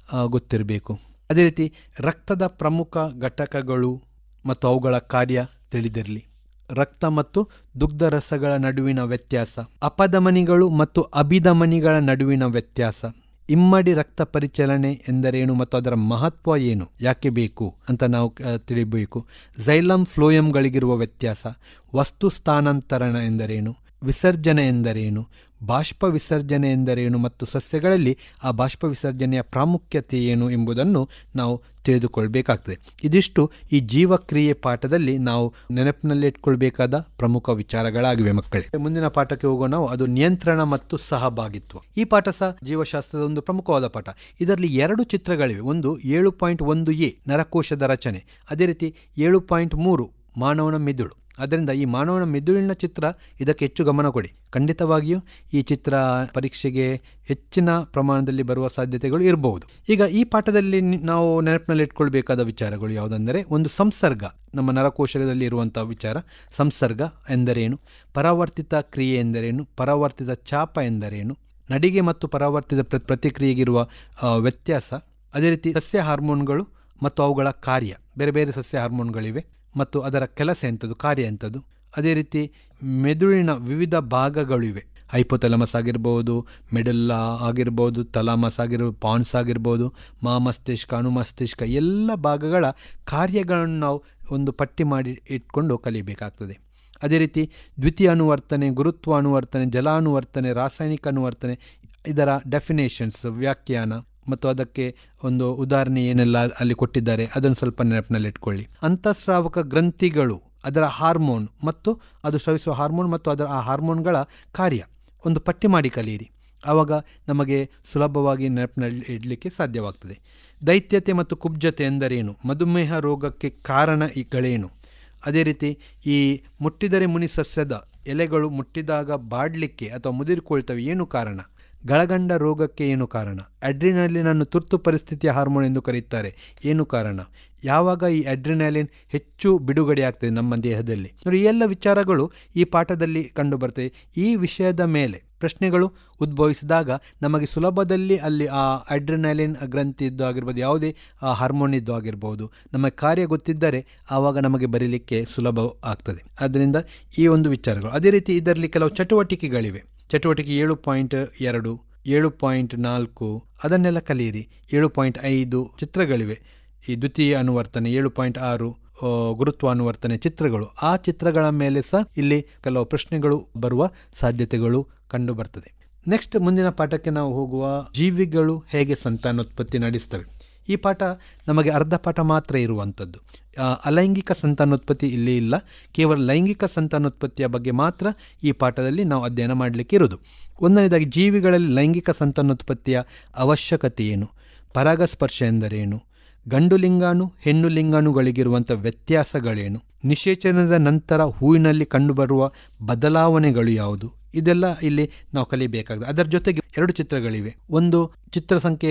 ಗೊತ್ತಿರಬೇಕು. ಅದೇ ರೀತಿ ರಕ್ತದ ಪ್ರಮುಖ ಘಟಕಗಳು ಮತ್ತು ಅವುಗಳ ಕಾರ್ಯ ತಿಳಿದಿರಲಿ. ರಕ್ತ ಮತ್ತು ದುಗ್ಧರಸಗಳ ನಡುವಿನ ವ್ಯತ್ಯಾಸ, ಅಪಧಮನಿಗಳು ಮತ್ತು ಅಭಿಧಮನಿಗಳ ನಡುವಿನ ವ್ಯತ್ಯಾಸ, ಇಮ್ಮಡಿ ರಕ್ತ ಪರಿಚಲನೆ ಎಂದರೇನು ಮತ್ತು ಅದರ ಮಹತ್ವ ಏನು, ಯಾಕೆ ಬೇಕು ಅಂತ ನಾವು ತಿಳಿಯಬೇಕು. ಝೈಲಮ್ ಫ್ಲೋಯಂಗಳಿಗಿರುವ ವ್ಯತ್ಯಾಸ, ವಸ್ತು ಸ್ಥಾನಾಂತರಣ ಎಂದರೇನು, ವಿಸರ್ಜನೆ ಎಂದರೇನು, ಬಾಷ್ಪ ವಿಸರ್ಜನೆ ಎಂದರೇನು ಮತ್ತು ಸಸ್ಯಗಳಲ್ಲಿ ಆ ಬಾಷ್ಪ ವಿಸರ್ಜನೆಯ ಪ್ರಾಮುಖ್ಯತೆ ಏನು ಎಂಬುದನ್ನು ನಾವು ತಿಳಿದುಕೊಳ್ಬೇಕಾಗ್ತದೆ. ಇದಿಷ್ಟು ಈ ಜೀವಕ್ರಿಯೆ ಪಾಠದಲ್ಲಿ ನಾವು ನೆನಪಿನಲ್ಲಿಟ್ಕೊಳ್ಬೇಕಾದ ಪ್ರಮುಖ ವಿಚಾರಗಳಾಗಿವೆ ಮಕ್ಕಳೇ. ಮುಂದಿನ ಪಾಠಕ್ಕೆ ಹೋಗೋ ನಾವು ಅದು ನಿಯಂತ್ರಣ ಮತ್ತು ಸಹಭಾಗಿತ್ವ. ಈ ಪಾಠ ಸಹ ಜೀವಶಾಸ್ತ್ರದ ಒಂದು ಪ್ರಮುಖವಾದ ಪಾಠ. ಇದರಲ್ಲಿ 2 ಚಿತ್ರಗಳಿವೆ. ಒಂದು 7.1a ನರಕೋಶದ ರಚನೆ, ಅದೇ ರೀತಿ 7.3 ಮಾನವನ ಮೆದುಳು. ಅದರಿಂದ ಈ ಮಾನವನ ಮೆದುಳಿನ ಚಿತ್ರ ಇದಕ್ಕೆ ಹೆಚ್ಚು ಗಮನ ಕೊಡಿ. ಖಂಡಿತವಾಗಿಯೂ ಈ ಚಿತ್ರ ಪರೀಕ್ಷೆಗೆ ಹೆಚ್ಚಿನ ಪ್ರಮಾಣದಲ್ಲಿ ಬರುವ ಸಾಧ್ಯತೆಗಳು ಇರಬಹುದು. ಈಗ ಈ ಪಾಠದಲ್ಲಿ ನಾವು ನೆನಪಿನಲ್ಲಿ ಇಟ್ಕೊಳ್ಬೇಕಾದ ವಿಚಾರಗಳು ಯಾವುದಂದರೆ, ಒಂದು ಸಂಸರ್ಗ, ನಮ್ಮ ನರಕೋಶದಲ್ಲಿ ಇರುವಂಥ ವಿಚಾರ. ಸಂಸರ್ಗ ಎಂದರೇನು, ಪರಾವರ್ತಿತ ಕ್ರಿಯೆ ಎಂದರೇನು, ಪರಾವರ್ತಿತ ಚಾಪ ಎಂದರೇನು, ನಡಿಗೆ ಮತ್ತು ಪರಾವರ್ತಿತ ಪ್ರತಿಕ್ರಿಯೆಗಿರುವ ವ್ಯತ್ಯಾಸ, ಅದೇ ರೀತಿ ಸಸ್ಯ ಹಾರ್ಮೋನ್ಗಳು ಮತ್ತು ಅವುಗಳ ಕಾರ್ಯ. ಬೇರೆ ಬೇರೆ ಸಸ್ಯ ಹಾರ್ಮೋನ್ಗಳಿವೆ ಮತ್ತು ಅದರ ಕೆಲಸ ಎಂಥದ್ದು, ಕಾರ್ಯ ಎಂಥದ್ದು. ಅದೇ ರೀತಿ ಮೆದುಳಿನ ವಿವಿಧ ಭಾಗಗಳಿವೆ. ಹೈಪೋಥಲಮಸ್ ಆಗಿರ್ಬೋದು, ಮೆಡುಲ್ಲಾ ಆಗಿರ್ಬೋದು, ತಲಾಮಸ್ ಆಗಿರ್ಬೋದು, ಪಾನ್ಸ್ ಆಗಿರ್ಬೋದು, ಮಸ್ತಿಷ್ಕ, ಅನುಮಸ್ತಿಷ್ಕ, ಎಲ್ಲ ಭಾಗಗಳ ಕಾರ್ಯಗಳನ್ನು ನಾವು ಒಂದು ಪಟ್ಟಿ ಮಾಡಿ ಇಟ್ಕೊಂಡು ಕಲಿಬೇಕಾಗ್ತದೆ. ಅದೇ ರೀತಿ ದ್ವಿತೀಯ ಅನುವರ್ತನೆ, ಗುರುತ್ವ ಅನುವರ್ತನೆ, ಜಲಾನುವರ್ತನೆ, ರಾಸಾಯನಿಕ ಅನುವರ್ತನೆ, ಇದರ ಡೆಫಿನೇಷನ್ಸ್, ವ್ಯಾಖ್ಯಾನ ಮತ್ತು ಅದಕ್ಕೆ ಒಂದು ಉದಾಹರಣೆ ಏನೆಲ್ಲ ಅಲ್ಲಿ ಕೊಟ್ಟಿದ್ದಾರೆ ಅದನ್ನು ಸ್ವಲ್ಪ ನೆನಪಿನಲ್ಲಿಟ್ಕೊಳ್ಳಿ. ಅಂತಃಸ್ರಾವಕ ಗ್ರಂಥಿಗಳು, ಅದರ ಹಾರ್ಮೋನ್ ಮತ್ತು ಅದು ಸ್ರವಿಸುವ ಹಾರ್ಮೋನ್ ಮತ್ತು ಅದರ ಆ ಹಾರ್ಮೋನ್ಗಳ ಕಾರ್ಯ ಒಂದು ಪಟ್ಟಿ ಮಾಡಿ ಕಲಿಯಿರಿ. ಆವಾಗ ನಮಗೆ ಸುಲಭವಾಗಿ ನೆನಪಿನಲ್ಲಿ ಇಡಲಿಕ್ಕೆ ಸಾಧ್ಯವಾಗ್ತದೆ. ದೈತ್ಯತೆ ಮತ್ತು ಕುಬ್ಜತೆ ಎಂದರೇನು, ಮಧುಮೇಹ ರೋಗಕ್ಕೆ ಕಾರಣಗಳೇನು, ಅದೇ ರೀತಿ ಈ ಮುಟ್ಟಿದರೆ ಮುನಿ ಸಸ್ಯದ ಎಲೆಗಳು ಮುಟ್ಟಿದಾಗ ಬಾಡಲಿಕ್ಕೆ ಅಥವಾ ಮುದಿರಿಕೊಳ್ತವೆ, ಏನು ಕಾರಣ, ಗಳಗಂಡ ರೋಗಕ್ಕೆ ಏನು ಕಾರಣ, ಅಡ್ರಿನಾಲಿನನ್ನು ತುರ್ತು ಪರಿಸ್ಥಿತಿಯ ಹಾರ್ಮೋನ್ ಎಂದು ಕರೆಯುತ್ತಾರೆ, ಏನು ಕಾರಣ, ಯಾವಾಗ ಈ ಅಡ್ರಿನಾಲಿನ್ ಹೆಚ್ಚು ಬಿಡುಗಡೆ ಆಗ್ತದೆ ನಮ್ಮ ದೇಹದಲ್ಲಿ. ನೋಡಿ, ಈ ಎಲ್ಲ ವಿಚಾರಗಳು ಈ ಪಾಠದಲ್ಲಿ ಕಂಡು ಬರ್ತವೆ. ಈ ವಿಷಯದ ಮೇಲೆ ಪ್ರಶ್ನೆಗಳು ಉದ್ಭವಿಸಿದಾಗ ನಮಗೆ ಸುಲಭದಲ್ಲಿ ಅಲ್ಲಿ ಆ ಅಡ್ರಿನಾಲಿನ್ ಗ್ರಂಥಿ ಇದ್ದು ಆಗಿರ್ಬೋದು, ಯಾವುದೇ ಹಾರ್ಮೋನ್ ಇದ್ದು ಆಗಿರ್ಬೋದು, ನಮಗೆ ಕಾರ್ಯ ಗೊತ್ತಿದ್ದರೆ ಆವಾಗ ನಮಗೆ ಬರೀಲಿಕ್ಕೆ ಸುಲಭ ಆಗ್ತದೆ. ಆದ್ದರಿಂದ ಈ ಒಂದು ವಿಚಾರಗಳು. ಅದೇ ರೀತಿ ಇದರಲ್ಲಿ ಕೆಲವು ಚಟುವಟಿಕೆಗಳಿವೆ. ಚಟುವಟಿಕೆ 7.2, 7.4 ಅದನ್ನೆಲ್ಲ ಕಲಿಯಿರಿ. 7.5 ಚಿತ್ರಗಳಿವೆ. ಈ ದ್ವಿತೀಯ ಅನುವರ್ತನೆ, 7.6 ಗುರುತ್ವ ಅನುವರ್ತನೆ ಚಿತ್ರಗಳು. ಆ ಚಿತ್ರಗಳ ಮೇಲೆ ಸಹ ಇಲ್ಲಿ ಕೆಲವು ಪ್ರಶ್ನೆಗಳು ಬರುವ ಸಾಧ್ಯತೆಗಳು ಕಂಡು ಬರ್ತದೆ. ನೆಕ್ಸ್ಟ್ ಮುಂದಿನ ಪಾಠಕ್ಕೆ ನಾವು ಹೋಗುವ, ಜೀವಿಗಳು ಹೇಗೆ ಸಂತಾನೋತ್ಪತ್ತಿ ನಡೆಸ್ತವೆ. ಈ ಪಾಠ ನಮಗೆ ಅರ್ಧ ಪಾಠ ಮಾತ್ರ ಇರುವಂಥದ್ದು. ಅಲೈಂಗಿಕ ಸಂತಾನೋತ್ಪತ್ತಿ ಇಲ್ಲಿ ಇಲ್ಲ, ಕೇವಲ ಲೈಂಗಿಕ ಸಂತಾನೋತ್ಪತ್ತಿಯ ಬಗ್ಗೆ ಮಾತ್ರ ಈ ಪಾಠದಲ್ಲಿ ನಾವು ಅಧ್ಯಯನ ಮಾಡಲಿಕ್ಕೆ ಇರೋದು. ಒಂದನೇದಾಗಿ, ಜೀವಿಗಳಲ್ಲಿ ಲೈಂಗಿಕ ಸಂತಾನೋತ್ಪತ್ತಿಯ ಅವಶ್ಯಕತೆ ಏನು, ಪರಾಗಸ್ಪರ್ಶ ಎಂದರೇನು, ಗಂಡು ಲಿಂಗಾಣು ಹೆಣ್ಣು ಲಿಂಗಾಣುಗಳಿಗಿರುವಂಥ ವ್ಯತ್ಯಾಸಗಳೇನು, ನಿಷೇಚನದ ನಂತರ ಹೂವಿನಲ್ಲಿ ಕಂಡುಬರುವ ಬದಲಾವಣೆಗಳು ಯಾವುದು, ಇದೆಲ್ಲ ಇಲ್ಲಿ ನಾವು ಕಲಿಬೇಕಾಗ್ತದೆ. ಅದರ ಜೊತೆಗೆ 2 ಚಿತ್ರಗಳಿವೆ. ಒಂದು ಚಿತ್ರ ಸಂಖ್ಯೆ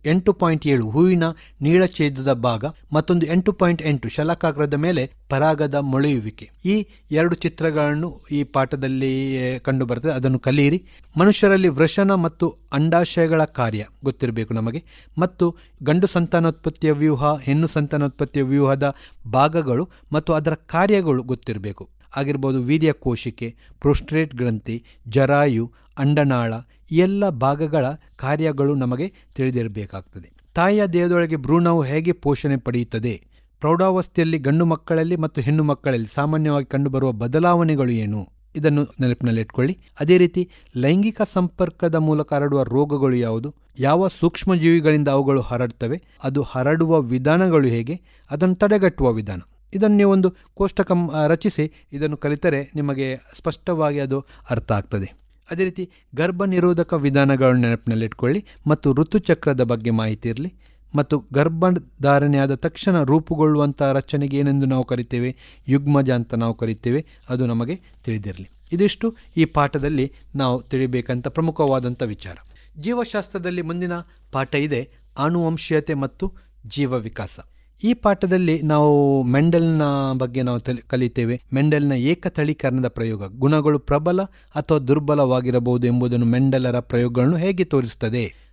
8.7 ಹೂವಿನ ನೀಳಛೇದದ ಭಾಗ, ಮತ್ತೊಂದು 8.8 ಶಲಾಕಾಗ್ರದ ಮೇಲೆ ಪರಾಗದ ಮೊಳೆಯುವಿಕೆ. ಈ 2 ಚಿತ್ರಗಳನ್ನು ಈ ಪಾಠದಲ್ಲಿ ಕಂಡು ಬರ್ತದೆ, ಅದನ್ನು ಕಲಿಯಿರಿ. ಮನುಷ್ಯರಲ್ಲಿ ವೃಷಣ ಮತ್ತು ಅಂಡಾಶಯಗಳ ಕಾರ್ಯ ಗೊತ್ತಿರಬೇಕು ನಮಗೆ, ಮತ್ತು ಗಂಡು ಸಂತಾನೋತ್ಪತ್ತಿಯ ವ್ಯೂಹ, ಹೆಣ್ಣು ಸಂತಾನೋತ್ಪತ್ತಿಯ ವ್ಯೂಹದ ಭಾಗಗಳು ಮತ್ತು ಅದರ ಕಾರ್ಯಗಳು ಗೊತ್ತಿರಬೇಕು ಆಗಿರ್ಬೋದು. ವೀರ್ಯ ಕೋಶಿಕೆ, ಪ್ರೋಸ್ಟೇಟ್ ಗ್ರಂಥಿ, ಜರಾಯು, ಅಂಡನಾಳ, ಈ ಎಲ್ಲ ಭಾಗಗಳ ಕಾರ್ಯಗಳು ನಮಗೆ ತಿಳಿದಿರಬೇಕಾಗ್ತದೆ. ತಾಯಿಯ ದೇಹದೊಳಗೆ ಭ್ರೂಣವು ಹೇಗೆ ಪೋಷಣೆ ಪಡೆಯುತ್ತದೆ, ಪ್ರೌಢಾವಸ್ಥೆಯಲ್ಲಿ ಗಂಡು ಮಕ್ಕಳಲ್ಲಿ ಮತ್ತು ಹೆಣ್ಣು ಮಕ್ಕಳಲ್ಲಿ ಸಾಮಾನ್ಯವಾಗಿ ಕಂಡುಬರುವ ಬದಲಾವಣೆಗಳು ಏನು, ಇದನ್ನು ನೆನಪಿನಲ್ಲಿಟ್ಕೊಳ್ಳಿ. ಅದೇ ರೀತಿ ಲೈಂಗಿಕ ಸಂಪರ್ಕದ ಮೂಲಕ ಹರಡುವ ರೋಗಗಳು ಯಾವುದು, ಯಾವ ಸೂಕ್ಷ್ಮಜೀವಿಗಳಿಂದ ಅವುಗಳು ಹರಡ್ತವೆ, ಅದು ಹರಡುವ ವಿಧಾನಗಳು ಹೇಗೆ, ಅದನ್ನು ತಡೆಗಟ್ಟುವ ವಿಧಾನ. ಇದನ್ನು ನೀವು ಒಂದು ಕೋಷ್ಟಕ ರಚಿಸಿ ಇದನ್ನು ಕಲಿತರೆ ನಿಮಗೆ ಸ್ಪಷ್ಟವಾಗಿ ಅದು ಅರ್ಥ ಆಗ್ತದೆ. ಅದೇ ರೀತಿ ಗರ್ಭ ನಿರೋಧಕ ವಿಧಾನಗಳನ್ನು ನೆನಪಿನಲ್ಲಿಟ್ಕೊಳ್ಳಿ ಮತ್ತು ಋತುಚಕ್ರದ ಬಗ್ಗೆ ಮಾಹಿತಿ ಇರಲಿ. ಮತ್ತು ಗರ್ಭಧಾರಣೆಯಾದ ತಕ್ಷಣ ರೂಪುಗೊಳ್ಳುವಂಥ ರಚನೆಗೆ ಏನೆಂದು ನಾವು ಕರಿತೇವೆ, ಯುಗ್ಮಜ ಅಂತ ನಾವು ಕರಿತೇವೆ, ಅದು ನಮಗೆ ತಿಳಿದಿರಲಿ. ಇದಿಷ್ಟು ಈ ಪಾಠದಲ್ಲಿ ನಾವು ತಿಳಿಬೇಕಂತ ಪ್ರಮುಖವಾದಂಥ ವಿಚಾರ. ಜೀವಶಾಸ್ತ್ರದಲ್ಲಿ ಮುಂದಿನ ಪಾಠ ಇದೆ, ಆನುವಂಶೀಯತೆ ಮತ್ತು ಜೀವ ವಿಕಾಸ. ಈ ಪಾಠದಲ್ಲಿ ನಾವು ಮೆಂಡೆಲ್ನ ಬಗ್ಗೆ ನಾವು ಕಲಿತೇವೆ. ಮೆಂಡೆಲ್ನ ಏಕತಳೀಕರಣದ ಪ್ರಯೋಗ, ಗುಣಗಳು ಪ್ರಬಲ ಅಥವಾ ದುರ್ಬಲವಾಗಿರಬಹುದು ಎಂಬುದನ್ನು ಮೆಂಡೆಲರ ಪ್ರಯೋಗಗಳನ್ನು ಹೇಗೆ ತೋರಿಸುತ್ತದೆ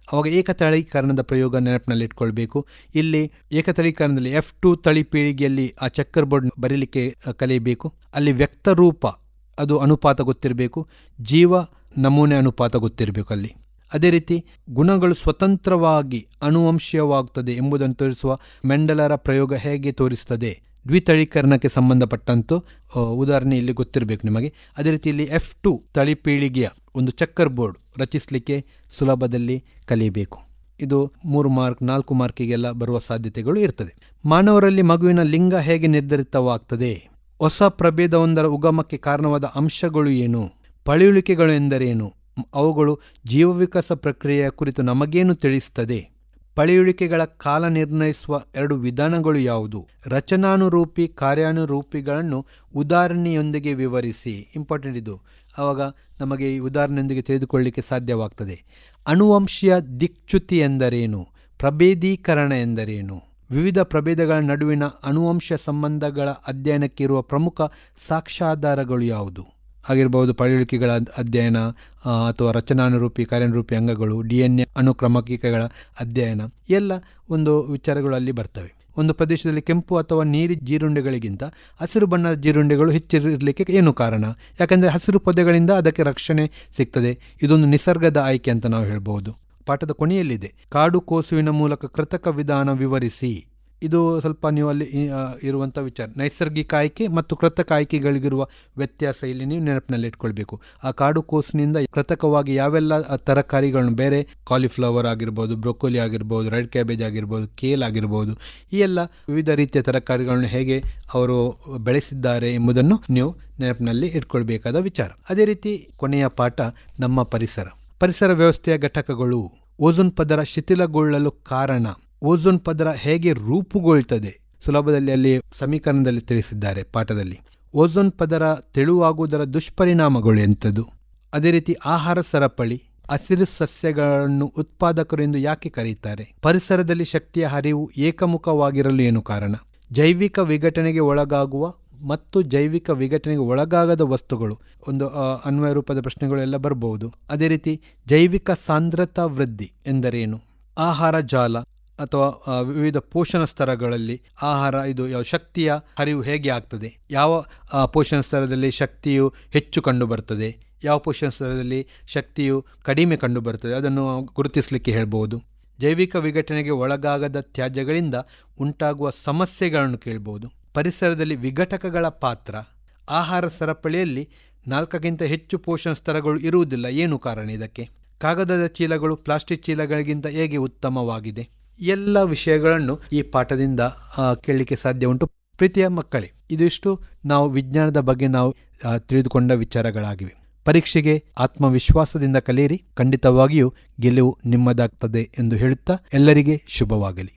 ಅವಾಗ ಏಕತಳೀಕರಣದ ಪ್ರಯೋಗ ನೆನಪಿನಲ್ಲಿ ಇಟ್ಕೊಳ್ಬೇಕು. ಇಲ್ಲಿ ಏಕತಳೀಕರಣದಲ್ಲಿ F2 ತಳಿ ಪೀಳಿಗೆಯಲ್ಲಿ ಆ ಚೆಕ್ಕರ್ ಬೋರ್ಡ್ ಬರೀಲಿಕ್ಕೆ ಕಲಿಯಬೇಕು. ಅಲ್ಲಿ ವ್ಯಕ್ತ ರೂಪ ಅದು ಅನುಪಾತ ಗೊತ್ತಿರಬೇಕು, ಜೀವ ನಮೂನೆ ಅನುಪಾತ ಗೊತ್ತಿರಬೇಕು ಅಲ್ಲಿ. ಅದೇ ರೀತಿ ಗುಣಗಳು ಸ್ವತಂತ್ರವಾಗಿ ಅನುವಂಶೀಯವಾಗುತ್ತದೆ ಎಂಬುದನ್ನು ತೋರಿಸುವ ಮೆಂಡಲರ ಪ್ರಯೋಗ ಹೇಗೆ ತೋರಿಸ್ತದೆ, ದ್ವಿತಳೀಕರಣಕ್ಕೆ ಸಂಬಂಧಪಟ್ಟಂತೂ ಉದಾಹರಣೆ ಇಲ್ಲಿ ಗೊತ್ತಿರಬೇಕು ನಿಮಗೆ. ಅದೇ ರೀತಿ ಇಲ್ಲಿ F2 ತಳಿ ಪೀಳಿಗೆಯ ಒಂದು ಚೆಕ್ಕರ್ ಬೋರ್ಡ್ ರಚಿಸಲಿಕ್ಕೆ ಸುಲಭದಲ್ಲಿ ಕಲಿಯಬೇಕು. ಇದು 3 ಮಾರ್ಕ್ 4 ಮಾರ್ಕಿಗೆಲ್ಲ ಬರುವ ಸಾಧ್ಯತೆಗಳು ಇರ್ತದೆ. ಮಾನವರಲ್ಲಿ ಮಗುವಿನ ಲಿಂಗ ಹೇಗೆ ನಿರ್ಧರಿತವಾಗ್ತದೆ, ಹೊಸ ಪ್ರಭೇದವೊಂದರ ಉಗಮಕ್ಕೆ ಕಾರಣವಾದ ಅಂಶಗಳು ಏನು, ಪಳೆಯುಳಿಕೆಗಳು ಎಂದರೇನು, ಅವುಗಳು ಜೀವವಿಕಾಸ ಪ್ರಕ್ರಿಯೆಯ ಕುರಿತು ನಮಗೇನು ತಿಳಿಸುತ್ತದೆ, ಪಳೆಯುಳಿಕೆಗಳ ಕಾಲ ನಿರ್ಣಯಿಸುವ 2 ವಿಧಾನಗಳು ಯಾವುದು, ರಚನಾನುರೂಪಿ ಕಾರ್ಯಾನುರೂಪಿಗಳನ್ನು ಉದಾಹರಣೆಯೊಂದಿಗೆ ವಿವರಿಸಿ. ಇಂಪಾರ್ಟೆಂಟ್ ಇದು. ಆವಾಗ ನಮಗೆ ಈ ಉದಾಹರಣೆಯೊಂದಿಗೆ ತಿಳಿದುಕೊಳ್ಳಲಿಕ್ಕೆ ಸಾಧ್ಯವಾಗ್ತದೆ. ಅನುವಂಶೀಯ ದಿಕ್ಚ್ಯುತಿ ಎಂದರೇನು, ಪ್ರಭೇದೀಕರಣ ಎಂದರೇನು, ವಿವಿಧ ಪ್ರಭೇದಗಳ ನಡುವಿನ ಅನುವಂಶ ಸಂಬಂಧಗಳ ಅಧ್ಯಯನಕ್ಕಿರುವ ಪ್ರಮುಖ ಸಾಕ್ಷ್ಯಾಧಾರಗಳು ಯಾವುದು ಆಗಿರಬಹುದು, ಪಳೆಯುಳಿಕೆಗಳ ಅಧ್ಯಯನ ಅಥವಾ ರಚನಾನುರೂಪಿ ಕಾರ್ಯಾನುರೂಪಿ ಅಂಗಗಳು, DNA ಅನುಕ್ರಮಕಿಕೆಗಳ ಅಧ್ಯಯನ, ಎಲ್ಲ ಒಂದು ವಿಚಾರಗಳು ಅಲ್ಲಿ ಬರ್ತವೆ. ಒಂದು ಪ್ರದೇಶದಲ್ಲಿ ಕೆಂಪು ಅಥವಾ ನೀಲಿ ಜೀರುಂಡೆಗಳಿಗಿಂತ ಹಸಿರು ಬಣ್ಣದ ಜೀರುಂಡೆಗಳು ಹೆಚ್ಚಿರಲಿಕ್ಕೆ ಏನು ಕಾರಣ? ಯಾಕಂದರೆ ಹಸಿರು ಪೊದೆಗಳಿಂದ ಅದಕ್ಕೆ ರಕ್ಷಣೆ ಸಿಗ್ತದೆ. ಇದೊಂದು ನಿಸರ್ಗದ ಆಯ್ಕೆ ಅಂತ ನಾವು ಹೇಳ್ಬೋದು. ಪಾಠದ ಕೊನೆಯಲ್ಲಿದೆ, ಕಾಡು ಕೋಸುವಿನ ಮೂಲಕ ಕೃತಕ ವಿಧಾನ ವಿವರಿಸಿ. ಇದು ಸ್ವಲ್ಪ ನೀವು ಅಲ್ಲಿ ಇರುವಂಥ ವಿಚಾರ, ನೈಸರ್ಗಿಕ ಆಯ್ಕೆ ಮತ್ತು ಕೃತಕ ಆಯ್ಕೆಗಳಿಗಿರುವ ವ್ಯತ್ಯಾಸ ಇಲ್ಲಿ ನೀವು ನೆನಪಿನಲ್ಲಿ ಇಟ್ಕೊಳ್ಬೇಕು. ಆ ಕಾಡು ಕೋಸಿನಿಂದ ಕೃತಕವಾಗಿ ಯಾವೆಲ್ಲ ತರಕಾರಿಗಳನ್ನು, ಬೇರೆ ಕಾಲಿಫ್ಲವರ್ ಆಗಿರ್ಬೋದು, ಬ್ರೊಕೊಲಿ ಆಗಿರ್ಬೋದು, ರೆಡ್ ಕ್ಯಾಬೇಜ್ ಆಗಿರ್ಬೋದು, ಕೇಲ್ ಆಗಿರ್ಬೋದು, ಈ ಎಲ್ಲ ವಿವಿಧ ರೀತಿಯ ತರಕಾರಿಗಳನ್ನು ಹೇಗೆ ಅವರು ಬೆಳೆಸಿದ್ದಾರೆ ಎಂಬುದನ್ನು ನೀವು ನೆನಪಿನಲ್ಲಿ ಇಟ್ಕೊಳ್ಬೇಕಾದ ವಿಚಾರ. ಅದೇ ರೀತಿ ಕೊನೆಯ ಪಾಠ ನಮ್ಮ ಪರಿಸರ ವ್ಯವಸ್ಥೆಯ ಘಟಕಗಳು, ಓಝೋನ್ ಪದರ ಶಿಥಿಲಗೊಳ್ಳಲು ಕಾರಣ, ಓಝೋನ್ ಪದರ ಹೇಗೆ ರೂಪುಗೊಳ್ಳುತ್ತದೆ, ಸುಲಭದಲ್ಲಿ ಅಲ್ಲಿ ಸಮೀಕರಣದಲ್ಲಿ ತಿಳಿಸಿದ್ದಾರೆ ಪಾಠದಲ್ಲಿ. ಓಝೋನ್ ಪದರ ತೆಳುವಾಗುವುದರ ದುಷ್ಪರಿಣಾಮಗಳು ಎಂಥದ್ದು. ಅದೇ ರೀತಿ ಆಹಾರ ಸರಪಳಿ, ಹಸಿರು ಸಸ್ಯಗಳನ್ನು ಉತ್ಪಾದಕರು ಎಂದು ಯಾಕೆ ಕರೆಯುತ್ತಾರೆ, ಪರಿಸರದಲ್ಲಿ ಶಕ್ತಿಯ ಹರಿವು ಏಕಮುಖವಾಗಿರಲು ಏನು ಕಾರಣ, ಜೈವಿಕ ವಿಘಟನೆಗೆ ಒಳಗಾಗುವ ಮತ್ತು ಜೈವಿಕ ವಿಘಟನೆಗೆ ಒಳಗಾಗದ ವಸ್ತುಗಳು, ಒಂದು ಅನ್ವಯ ರೂಪದ ಪ್ರಶ್ನೆಗಳು ಎಲ್ಲ ಬರಬಹುದು. ಅದೇ ರೀತಿ ಜೈವಿಕ ಸಾಂದ್ರತಾ ವೃದ್ಧಿ ಎಂದರೇನು, ಆಹಾರ ಜಾಲ ಅಥವಾ ವಿವಿಧ ಪೋಷಣ ಸ್ತರಗಳಲ್ಲಿ ಆಹಾರ ಇದು ಶಕ್ತಿಯ ಹರಿವು ಹೇಗೆ ಆಗ್ತದೆ, ಯಾವ ಪೋಷಣ ಸ್ತರದಲ್ಲಿ ಶಕ್ತಿಯು ಹೆಚ್ಚು ಕಂಡು ಬರ್ತದೆ, ಯಾವ ಪೋಷಣ ಸ್ತರದಲ್ಲಿ ಶಕ್ತಿಯು ಕಡಿಮೆ ಕಂಡು ಬರ್ತದೆ, ಅದನ್ನು ಗುರುತಿಸಲಿಕ್ಕೆ ಹೇಳ್ಬೋದು. ಜೈವಿಕ ವಿಘಟನೆಗೆ ಒಳಗಾಗದ ತ್ಯಾಜ್ಯಗಳಿಂದ ಉಂಟಾಗುವ ಸಮಸ್ಯೆಗಳನ್ನು ಕೇಳ್ಬೋದು. ಪರಿಸರದಲ್ಲಿ ವಿಘಟಕಗಳ ಪಾತ್ರ, ಆಹಾರ ಸರಪಳಿಯಲ್ಲಿ 4ಕ್ಕಿಂತ ಹೆಚ್ಚು ಪೋಷಣ ಸ್ತರಗಳು ಇರುವುದಿಲ್ಲ, ಏನು ಕಾರಣ ಇದಕ್ಕೆ, ಕಾಗದದ ಚೀಲಗಳು ಪ್ಲಾಸ್ಟಿಕ್ ಚೀಲಗಳಿಗಿಂತ ಹೇಗೆ ಉತ್ತಮವಾಗಿದೆ, ಎಲ್ಲ ವಿಷಯಗಳನ್ನು ಈ ಪಾಠದಿಂದ ಕೇಳಲಿಕ್ಕೆ ಸಾಧ್ಯ ಉಂಟು. ಪ್ರೀತಿಯ ಮಕ್ಕಳೇ, ಇದಿಷ್ಟು ನಾವು ವಿಜ್ಞಾನದ ಬಗ್ಗೆ ನಾವು ತಿಳಿದುಕೊಂಡ ವಿಚಾರಗಳಾಗಿವೆ. ಪರೀಕ್ಷೆಗೆ ಆತ್ಮವಿಶ್ವಾಸದಿಂದ ಕಲಿಯಿರಿ, ಖಂಡಿತವಾಗಿಯೂ ಗೆಲುವು ನಿಮ್ಮದಾಗ್ತದೆ ಎಂದು ಹೇಳುತ್ತಾ ಎಲ್ಲರಿಗೆ ಶುಭವಾಗಲಿ.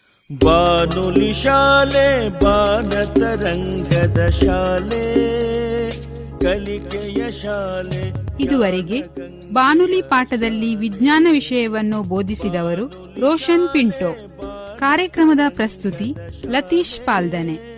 ಬಾನುಲಿ ಶಾಲೆ ಬಾನತರಂಗದ ಶಾಲೆ, ಕಲಿಕೆಯ ಶಾಲೆ. ಇದುವರೆಗೆ ಬಾನುಲಿ ಪಾಠದಲ್ಲಿ ವಿಜ್ಞಾನ ವಿಷಯವನ್ನು ಬೋಧಿಸಿದವರು ರೋಷನ್ ಪಿಂಟೋ. ಕಾರ್ಯಕ್ರಮದ ಪ್ರಸ್ತುತಿ ಲತೀಶ್ ಪಾಲ್ದನೆ.